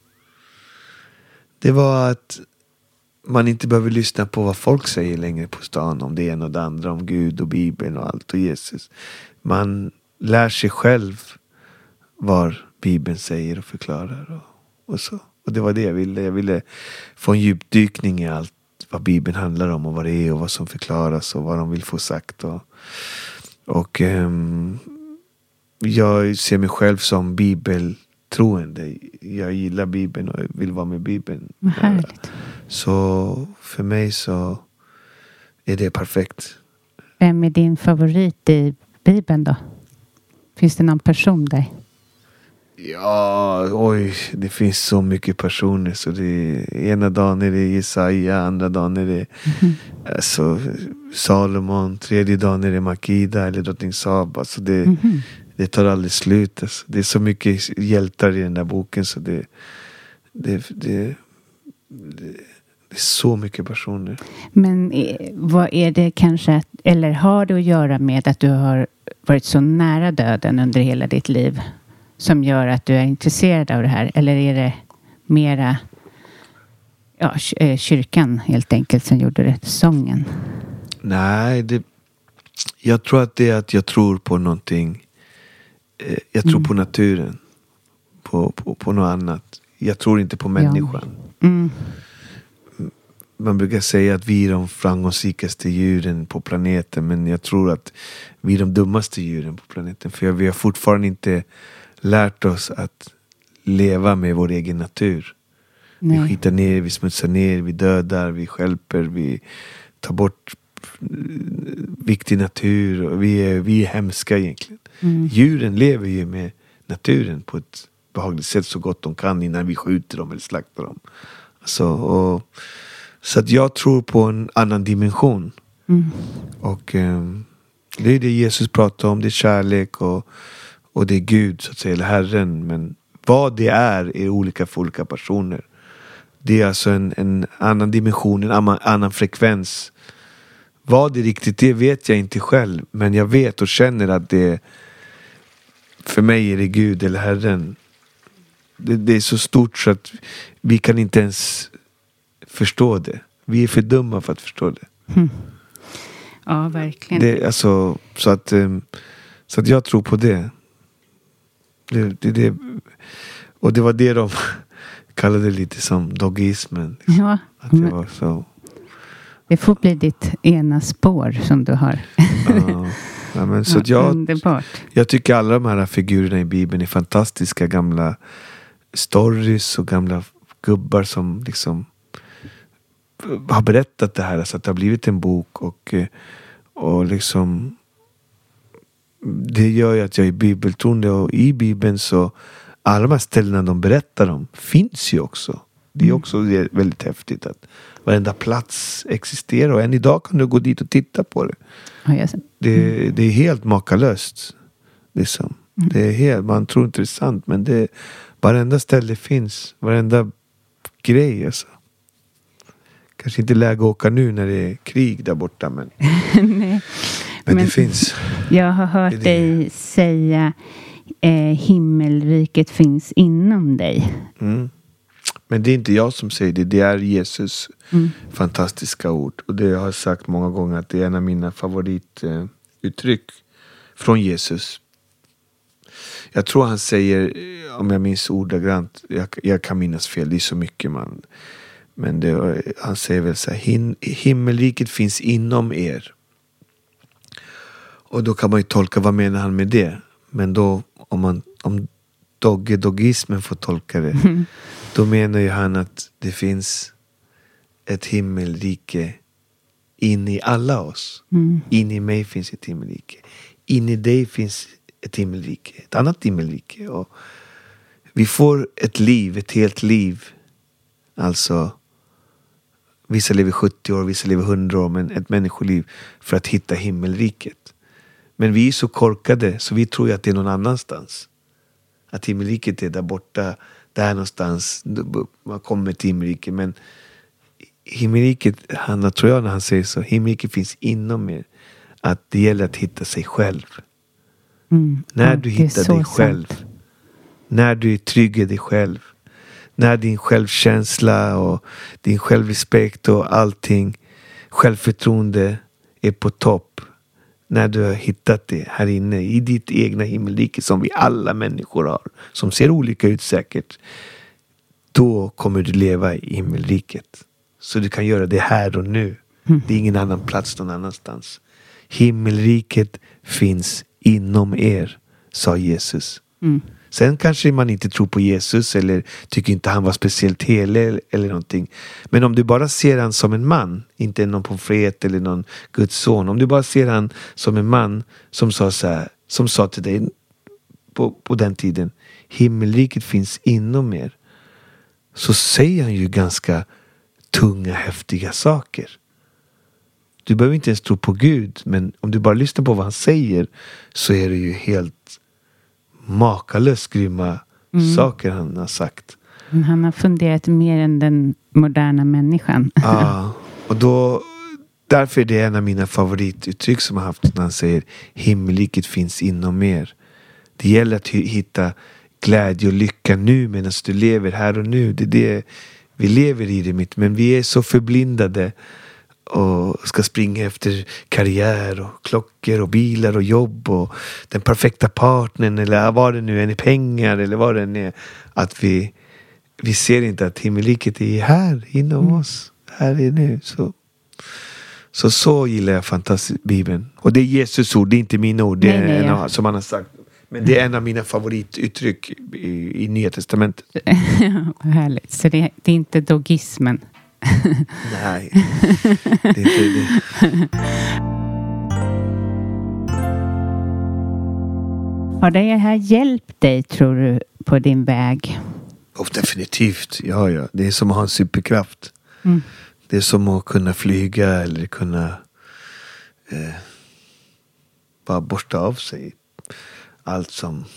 Det var att man inte behöver lyssna på vad folk säger längre på stan. Om det ena och det andra. Om Gud och Bibeln och allt och Jesus. Man lär sig själv vad Bibeln säger och förklarar. Och, och så. Och det var det jag ville. Jag ville få en djupdykning i allt. Vad Bibeln handlar om och vad det är och vad som förklaras och vad de vill få sagt. Och, och um, jag ser mig själv som bibeltroende. Jag gillar Bibeln och vill vara med Bibeln. Vad härligt. Så för mig så är det perfekt. Vem är din favorit i Bibeln då? Finns det någon person där? Ja, oj, det finns så mycket personer. Så det är, ena dagen är det Jesaja, andra dagen är det Mm. alltså, Salomon, tredje dagen är det Makida eller drottning Saba. Alltså det, Mhm. det tar aldrig slut. Alltså. Det är så mycket hjältar i den där boken så det, det, det, det, det är så mycket personer. Men eh, vad är det kanske, att, eller har det att göra med att du har varit så nära döden under hela ditt liv som gör att du är intresserad av det här? Eller är det mera ja, ky- eh, kyrkan helt enkelt som gjorde det till sången? Nej, det, jag tror att det är att jag tror på någonting. Eh, jag tror Mm. på naturen. På, på, på något annat. Jag tror inte på människan. Mm. Man brukar säga att vi är de framgångsrikaste djuren på planeten. Men jag tror att vi är de dummaste djuren på planeten. För vi har fortfarande inte lärt oss att leva med vår egen natur. Vi Nej. skitar ner, vi smutsar ner, vi dödar, vi stjälper, vi tar bort eh, viktig natur. Och vi, är, vi är hemska egentligen. Mm. Djuren lever ju med naturen på ett behagligt sätt så gott de kan innan vi skjuter dem eller slaktar dem. Alltså, och, så att jag tror på en annan dimension. Mm. Och eh, det är det Jesus pratar om, det är kärlek och, och det är Gud så att säga, eller Herren. Men vad det är är olika för olika personer. Det är alltså en, en annan dimension, en annan, annan frekvens. Vad det riktigt är vet jag inte själv. Men jag vet och känner att det för mig är det Gud eller Herren. Det, det är så stort så att vi kan inte ens förstå det. Vi är för dumma för att förstå det. Mm. Ja, verkligen. det alltså, så, att, um, så att jag tror på det. Det, det, det. Och det var det de kallade lite som doggismen. Ja, Att jag men var så... det får bli ditt ena spår som du har. Ja, ja, men så att Ja, jag, underbart. jag tycker alla de här figurerna i Bibeln är fantastiska. Gamla stories och gamla gubbar som liksom har berättat det här. Så att det har blivit en bok och, och liksom det gör ju att jag är bibeltroende, och i Bibeln så alla de här ställena de berättar om finns ju också. Det är också väldigt häftigt att varenda plats existerar, och än idag kan du gå dit och titta på det. Ja, jag ser. Det, det är helt makalöst. Liksom. Mm. Det är helt, man tror inte det är sant, men det, varenda ställe finns. Varenda grej alltså. Kanske inte läge att åka nu när det är krig där borta, men, Nej. men, men det finns. Jag har hört det dig säga eh, himmelriket finns inom dig. Mm. Men det är inte jag som säger det, det är Jesus mm. fantastiska ord. Och det har jag sagt många gånger att det är en av mina favorituttryck eh, från Jesus. Jag tror han säger, om jag minns ordagrant, jag, jag kan minnas fel, det är så mycket man. Men det, han säger väl så här, him, himmelriket finns inom er. Och då kan man ju tolka, vad menar han med det? Men då, om man om dogge-doggismen får tolka det, mm. då menar ju han att det finns ett himmelrike in i alla oss. Mm. In i mig finns ett himmelrike. In i dig finns ett himmelrike. Ett annat himmelrike. Och vi får ett liv, ett helt liv. Alltså, vissa lever sjuttio år, vissa lever hundra år, men ett människoliv för att hitta himmelriket. Men vi är så korkade så vi tror ju att det är någon annanstans. Att himmelriket är där borta, där någonstans. Man kommer till himmelriket, men himmelriket, han tror jag när han säger så, himmelriket finns inom er. Att det gäller att hitta sig själv. Mm. När ja, du hittar dig själv. Sant. När du är trygg i dig själv. När din självkänsla och din självrespekt och allting, självförtroende är på topp. När du har hittat det här inne i ditt egna himmelrike som vi alla människor har, som ser olika ut säkert, då kommer du leva i himmelriket. Så du kan göra det här och nu. Mm. Det är ingen annan plats någon annanstans. Himmelriket finns inom er, sa Jesus. Mm. Sen kanske man inte tror på Jesus eller tycker inte han var speciellt helig eller någonting. Men om du bara ser han som en man, inte någon profet eller någon Guds son. Om du bara ser han som en man som sa så här, som sa till dig på, på den tiden, himmelriket finns inom er. Så säger han ju ganska tunga, häftiga saker. Du behöver inte ens tro på Gud, men om du bara lyssnar på vad han säger så är det ju helt makalöst grymma mm. saker han har sagt. Han har funderat mer än den moderna människan. Ja, och då därför är det en av mina favorituttryck som har haft när han säger himmelriket finns inom er. Det gäller att hitta glädje och lycka nu medan du lever här och nu. Det är det vi lever i det mitt, men vi är så förblindade och ska springa efter karriär och klockor och bilar och jobb och den perfekta partnern eller vad det nu är, är pengar eller vad det är, att vi vi ser inte att himmelriket är här inom mm. oss, här är nu. Så, så så gillar jag fantastiskt Bibeln, och det är Jesus ord, det är inte mina ord, det är nej, nej, en av, som han har sagt, men det är en av mina favorituttryck i, i Nya Testamentet. Härligt, så det, det är inte doggismen. Nej, det är inte det. Har det här hjälpt dig, tror du, på din väg? Oh, definitivt, ja, ja. Det är som att ha en superkraft. Mm. Det är som att kunna flyga eller kunna eh, bara borsta av sig allt som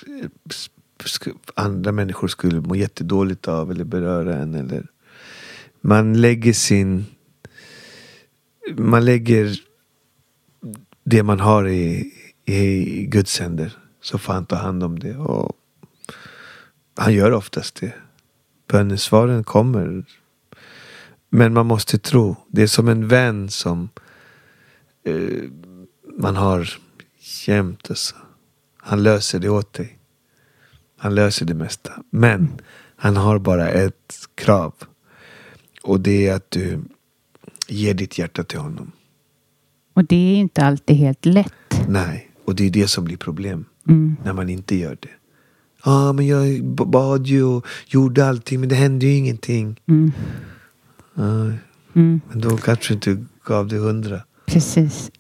andra människor skulle må jättedåligt av eller beröra en, eller man lägger sin man lägger det man har i, i Guds händer, så får han ta hand om det, och han gör oftast det. Bönesvaren kommer, men man måste tro. Det är som en vän som eh, man har jämt, alltså. Han löser det åt dig. Han löser det mesta, men han har bara ett krav. Och det är att du ger ditt hjärta till honom. Och det är inte alltid helt lätt. Nej, och det är det som blir problem. Mm. När man inte gör det. Ja, ah, men jag bad ju och gjorde allting, men det hände ju ingenting. Mm. Ah, mm. Men då kanske inte gav det hundra. Precis.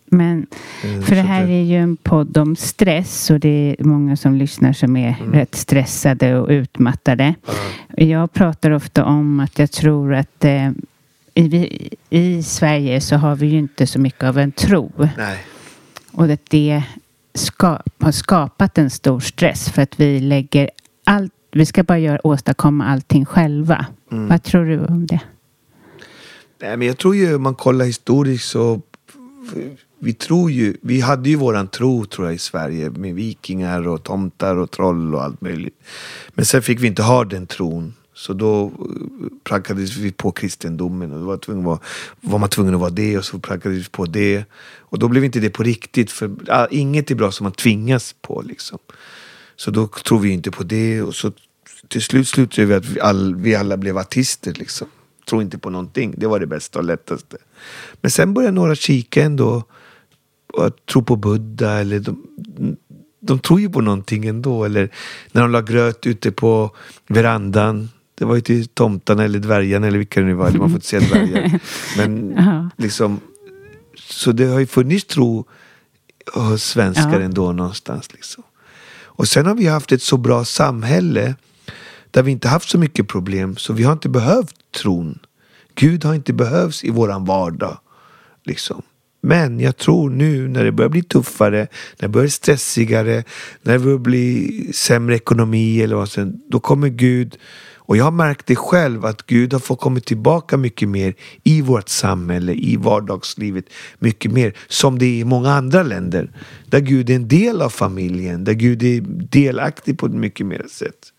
Men för det här är ju en podd om stress och det är många som lyssnar som är mm. rätt stressade och utmattade. Mm. Jag pratar ofta om att jag tror att eh, i, i Sverige så har vi ju inte så mycket av en tro. Nej. Och att det ska, har skapat en stor stress för att vi lägger allt, vi ska bara göra, åstadkomma allting själva. Mm. Vad tror du om det? Nej, men jag tror ju om man kollar historiskt så vi tror ju, vi hade ju våran tro tror jag i Sverige med vikingar och tomtar och troll och allt möjligt. Men sen fick vi inte ha den tron. Så då prackades vi på kristendomen och då var, tvungen var, var man tvungen att vara det och så prackades vi på det. Och då blev inte det på riktigt för ah, inget är bra som man tvingas på liksom. Så då tror vi inte på det och så till slut slutade vi att vi, all, vi alla blev artister liksom. Tror inte på någonting. Det var det bästa och lättaste. Men sen började några kika ändå och tro på Buddha eller de, de tror ju på någonting ändå. Eller när de la gröt ute på verandan. Det var ju till tomtarna eller dvärgarna eller vilka det nu var. Man får inte se dvärgar. Men uh-huh. liksom så det har ju funnits tro hos svenskar uh-huh. ändå någonstans liksom. Och sen har vi haft ett så bra samhälle där vi inte haft så mycket problem så vi har inte behövt tron. Gud har inte behövts i våran vardag liksom. Men jag tror nu när det börjar bli tuffare, när det börjar bli stressigare, när det börjar bli sämre ekonomi eller vad sen, då kommer Gud, och jag har märkt det själv att Gud har fått komma tillbaka mycket mer i vårt samhälle, i vardagslivet, mycket mer som det är i många andra länder där Gud är en del av familjen, där Gud är delaktig på ett mycket mer sätt.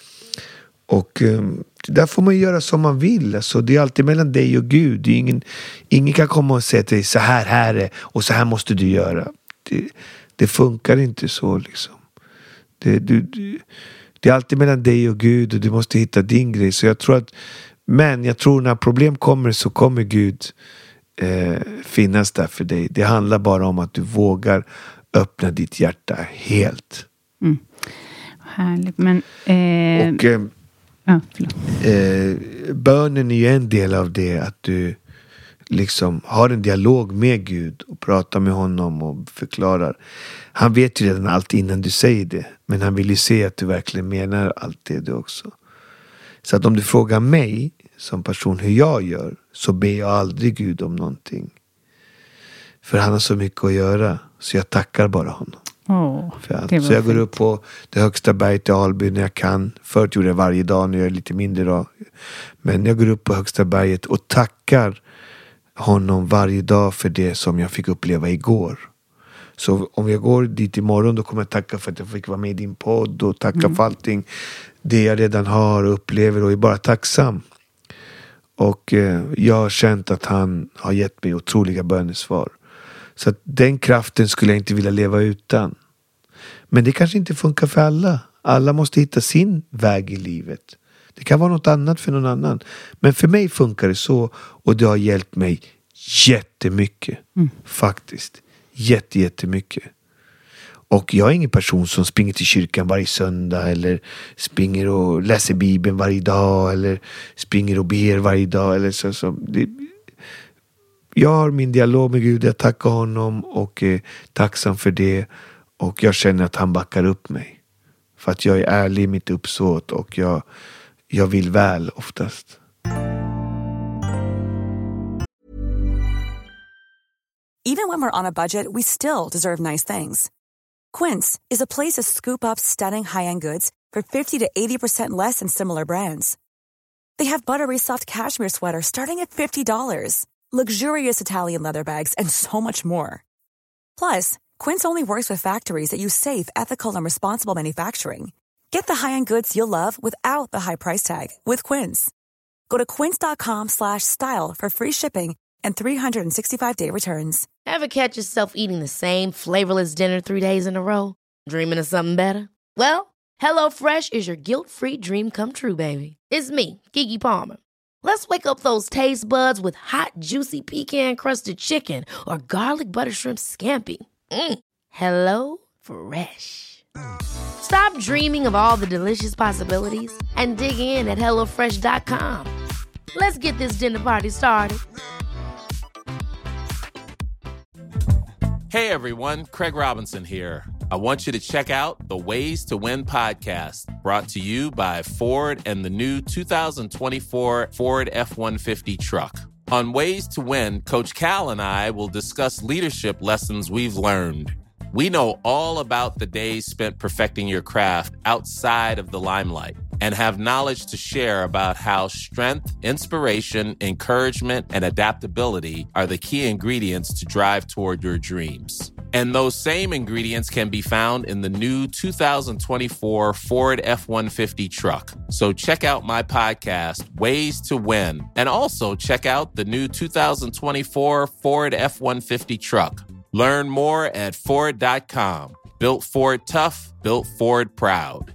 Och um, där får man göra som man vill. Alltså, det är alltid mellan dig och Gud. Det är ingen, ingen kan komma och säga till dig så här, här är och så här måste du göra. Det, det funkar inte så liksom. Det, du, du, det är alltid mellan dig och Gud och du måste hitta din grej. Så jag tror att, men jag tror när problem kommer så kommer Gud eh, finnas där för dig. Det handlar bara om att du vågar öppna ditt hjärta helt. Mm. Härligt, men... Eh... Och... Eh, Ja, eh, bönen är ju en del av det, att du liksom har en dialog med Gud och pratar med honom och förklarar. Han vet ju redan allt innan du säger det, men han vill ju se att du verkligen menar allt det du också. Så att om du frågar mig som person hur jag gör, så ber jag aldrig Gud om någonting. För han har så mycket att göra, så jag tackar bara honom. Oh, så jag fint. Går upp på det högsta berget i Alby när jag kan. Förut gjorde jag varje dag, nu är jag lite mindre då. Men jag går upp på högsta berget och tackar honom varje dag för det som jag fick uppleva igår. Så om jag går dit imorgon, då kommer jag tacka för att jag fick vara med i din podd och tacka mm. för allting det jag redan har och upplever och är bara tacksam. Och eh, jag har känt att han har gett mig otroliga bönesvar. Så att den kraften skulle jag inte vilja leva utan. Men det kanske inte funkar för alla. Alla måste hitta sin väg i livet. Det kan vara något annat för någon annan. Men för mig funkar det så. Och det har hjälpt mig jättemycket. Mm. Faktiskt. Jätte, jättemycket. Och jag är ingen person som springer till kyrkan varje söndag. Eller springer och läser Bibeln varje dag. Eller springer och ber varje dag. Eller så, så. Det, jag har min dialog med Gud, jag tackar honom och är tacksam för det. Och jag känner att han backar upp mig. För att jag är ärlig i mitt uppsåt och jag, jag vill väl oftast. Even when we're on a budget, we still deserve nice things. Quince is a place to scoop up stunning high-end goods for fifty to eighty percent less than similar brands. They have buttery soft cashmere sweaters starting at fifty dollars. Luxurious Italian leather bags, and so much more. Plus, Quince only works with factories that use safe, ethical, and responsible manufacturing. Get the high-end goods you'll love without the high price tag with Quince. Go to quince.com slash style for free shipping and three sixty-five day returns. Ever catch yourself eating the same flavorless dinner three days in a row? Dreaming of something better? Well, HelloFresh is your guilt-free dream come true, baby. It's me, Keke Palmer. Let's wake up those taste buds with hot, juicy pecan-crusted chicken or garlic butter shrimp scampi. Mm. Hello Fresh. Stop dreaming of all the delicious possibilities and dig in at hello fresh dot com. Let's get this dinner party started. Hey everyone, Craig Robinson here. I want you to check out the Ways to Win podcast, brought to you by Ford and the new two thousand twenty-four Ford F one fifty truck. On Ways to Win, Coach Cal and I will discuss leadership lessons we've learned. We know all about the days spent perfecting your craft outside of the limelight and have knowledge to share about how strength, inspiration, encouragement, and adaptability are the key ingredients to drive toward your dreams. And those same ingredients can be found in the new two thousand twenty-four Ford F one fifty truck. So check out my podcast, Ways to Win, and also check out the new two thousand twenty-four Ford F one fifty truck. Learn more at Ford dot com. Built Ford tough, built Ford proud.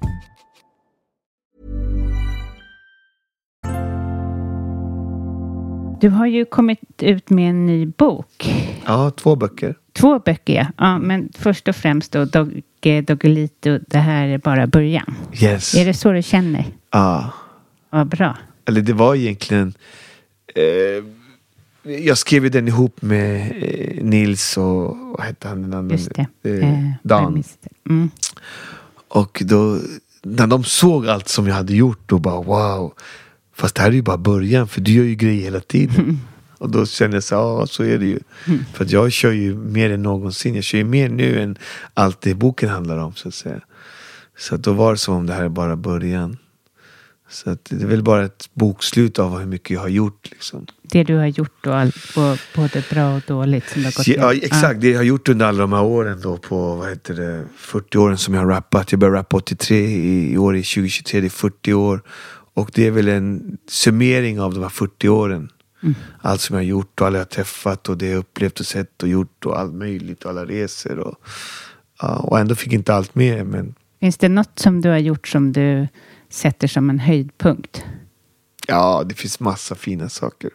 Du har ju kommit ut med en ny bok. Ja, två böcker. Två böcker, ja. ja men först och främst då, Dogge Doggelito, det här är bara början. Yes. Är det så du känner? Ja. Ja, bra. Eller det var egentligen... Eh, jag skrev ju den ihop med eh, Nils och... Vad hette han? Den andra? Just det. Eh, eh, Dan. Mm. Och då... När de såg allt som jag hade gjort, då bara wow... Fast det här är ju bara början, för du gör ju grejer hela tiden. Mm. Och då kände jag så, ja, så är det ju. Mm. För att jag kör ju mer än någonsin. Jag kör ju mer nu än allt det boken handlar om, så att säga. Så att då var det som om det här är bara början. Så att det är väl bara ett bokslut av hur mycket jag har gjort, liksom. Det du har gjort och, all, och både bra och dåligt som det har gått. Ja, exakt. Ja. Det jag har gjort under alla de här åren då, på, vad heter det, fyrtio åren som jag har rappat. Jag började rappa åttiotre, i, i år i tjugo tjugotre, det är fyrtio år. Och det är väl en summering av de här fyrtio åren. Mm. Allt som jag har gjort och alla jag har träffat och det jag har upplevt och sett och gjort och allt möjligt och alla resor. Och, ja, och ändå fick inte allt med. Men... Finns det något som du har gjort som du sätter som en höjdpunkt? Ja, det finns massa fina saker.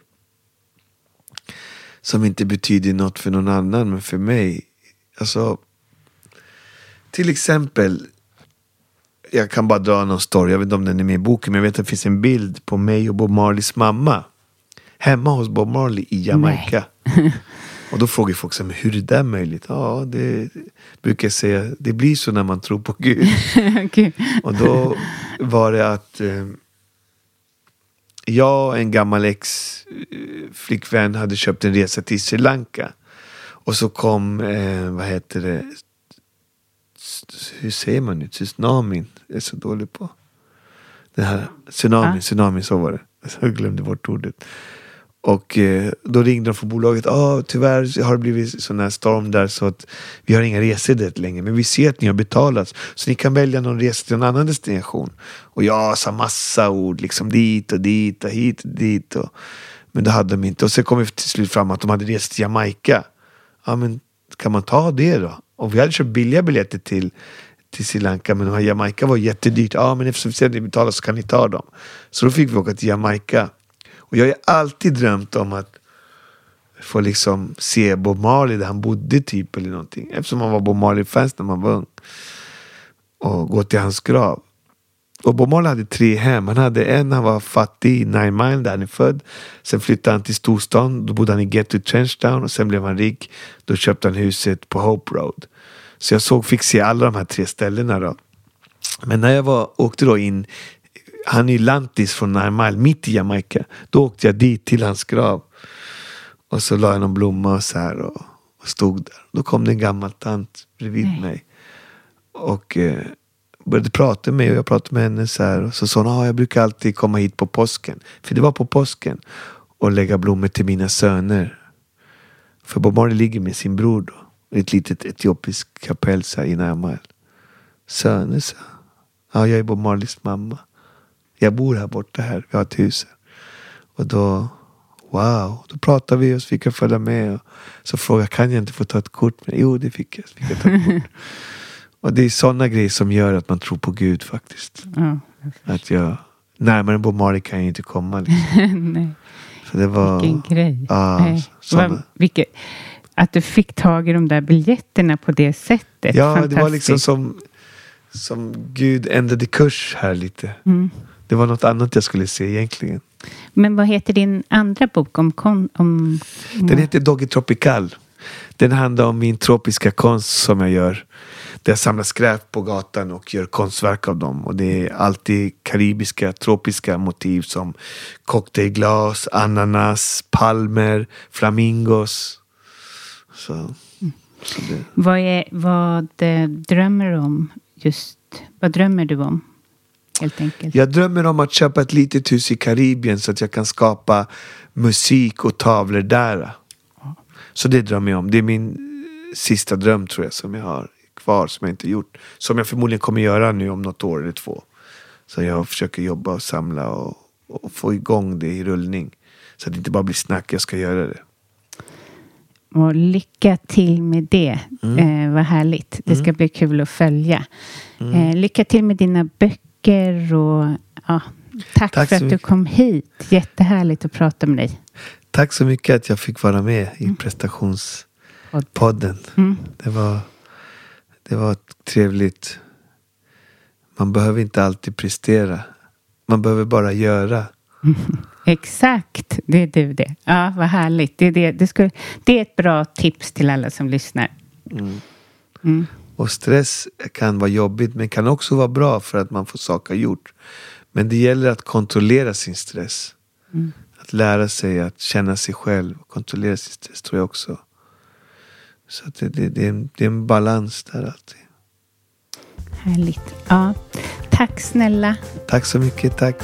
Som inte betyder något för någon annan, men för mig. Alltså, till exempel... Jag kan bara dra någon story. Jag vet inte om den är med i boken, men jag vet att det finns en bild på mig och Bob Marleys mamma. Hemma hos Bob Marley i Jamaica. Och då frågar folk sig, hur är det där möjligt? Ja, det brukar jag säga. Det blir så när man tror på Gud. Okay. Och då var det att eh, jag och en gammal ex-flickvän hade köpt en resa till Sri Lanka. Och så kom, eh, vad heter det... Hur säger man nu? Tsunamin är så dålig på. Det här tsunami, ja. tsunami, så var det. Jag glömde bort ordet. Och eh, då ringde de från bolaget. Ja, ah, tyvärr har det blivit sån här storm där så att vi har inga resor dit längre. Men vi ser att ni har betalat. Så ni kan välja någon resa till en annan destination. Och jag sa massa ord. Liksom dit och dit och hit och dit. Och, men det hade de inte. Och så kom vi till slut fram att de hade rest till Jamaica. Ja, men kan man ta det då? Och vi hade köpt billiga biljetter till, till Sri Lanka. Men de här Jamaica var jättedyrt. Ja, men eftersom vi ser att ni betalar så kan ni ta dem. Så då fick vi åka till Jamaica. Och jag har alltid drömt om att få liksom se Bob Marley där han bodde typ eller någonting. Eftersom man var Bob Marley-fans när man var ung. Och gå till hans grav. Och Bob Marley hade tre hem. Han hade en, han var fattig i Nine Mile där han är född. Sen flyttade han till storstan. Då bodde han i Ghetto Trenchtown. Och sen blev han rik. Då köpte han huset på Hope Road. Så jag såg, fick se alla de här tre ställena då. Men när jag var, åkte då in... Han är ju lantis från Nine Mile, mitt i Jamaica. Då åkte jag dit till hans grav. Och så la jag någon blomma och så här. Och, och stod där. Då kom det en gammal tant bredvid Nej. mig. Och... Eh, började prata med mig och jag pratade med henne så här. Och så sa hon, ah, jag brukar alltid komma hit på påsken. För det var på påsken. Och lägga blommor till mina söner. För Bob Marley ligger med sin bror då. Ett litet etiopiskt kapell så här i Nine Mile. Söner så. Ja, jag är Bob Marleys mamma. Jag bor här borta här. Vi har ett hus här. Och då, wow. Då pratade vi och så fick jag följa med. Och så frågade jag, kan jag inte få ta ett kort? Men jo, det fick jag. Så fick jag ta ett kort. Och det är sådana grejer som gör att man tror på Gud faktiskt. Ja, att jag... Närmare Bob Marley kan jag inte komma. Liksom. Nej. Så det var... Vilken grej. Ja, Nej. Var, vilket, att du fick tag i de där biljetterna på det sättet. Ja, det var liksom som... Som Gud ändrade kurs här lite. Mm. Det var något annat jag skulle se egentligen. Men vad heter din andra bok om... om, om Den heter Doggy Tropical. Den handlar om min tropiska konst som jag gör. Där jag samlar skräp på gatan och gör konstverk av dem. Och det är alltid karibiska, tropiska motiv som cocktailglas, ananas, palmer, flamingos. Så, mm. så det. Vad, är, vad eh, drömmer du om just? Vad drömmer du om? Helt enkelt. Jag drömmer om att köpa ett litet hus i Karibien så att jag kan skapa musik och tavlor där. Så det drömmer jag om. Det är min sista dröm tror jag som jag har kvar, som jag inte gjort. Som jag förmodligen kommer göra nu om något år eller två. Så jag försöker jobba och samla och, och få igång det i rullning. Så att det inte bara blir snack, jag ska göra det. Och lycka till med det. Mm. Eh, vad härligt. Det ska mm. bli kul att följa. Mm. Eh, lycka till med dina böcker. Och, ja, tack, tack för att mycket. Du kom hit. Jättehärligt att prata med dig. Tack så mycket att jag fick vara med i mm. prestationspodden. Mm. Det var, det var trevligt. Man behöver inte alltid prestera. Man behöver bara göra. Mm. Exakt, det är du det. Ja, vad härligt. Det är, det. Det, skulle, det är ett bra tips till alla som lyssnar. Mm. Mm. Och stress kan vara jobbigt, men kan också vara bra för att man får saker gjort. Men det gäller att kontrollera sin stress. Mm. Att lära sig att känna sig själv och kontrollera sin stress tror jag också. Så att det, det, det, är en, det är en balans där alltid. Härligt. Ja. Tack snälla. Tack så mycket, tack.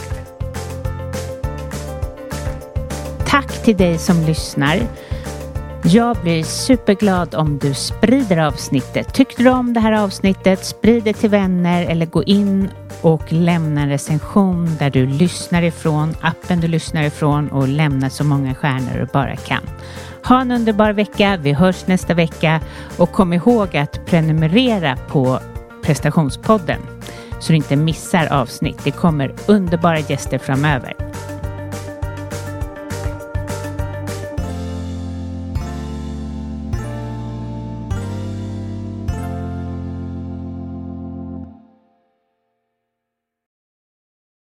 Tack till dig som lyssnar. Jag blir superglad om du sprider avsnittet. Tyckte du om det här avsnittet, sprid det till vänner eller gå in och lämna en recension där du lyssnar ifrån, appen du lyssnar ifrån, och lämna så många stjärnor du bara kan. Ha en underbar vecka, vi hörs nästa vecka, och kom ihåg att prenumerera på prestationspodden så du inte missar avsnitt. Det kommer underbara gäster framöver.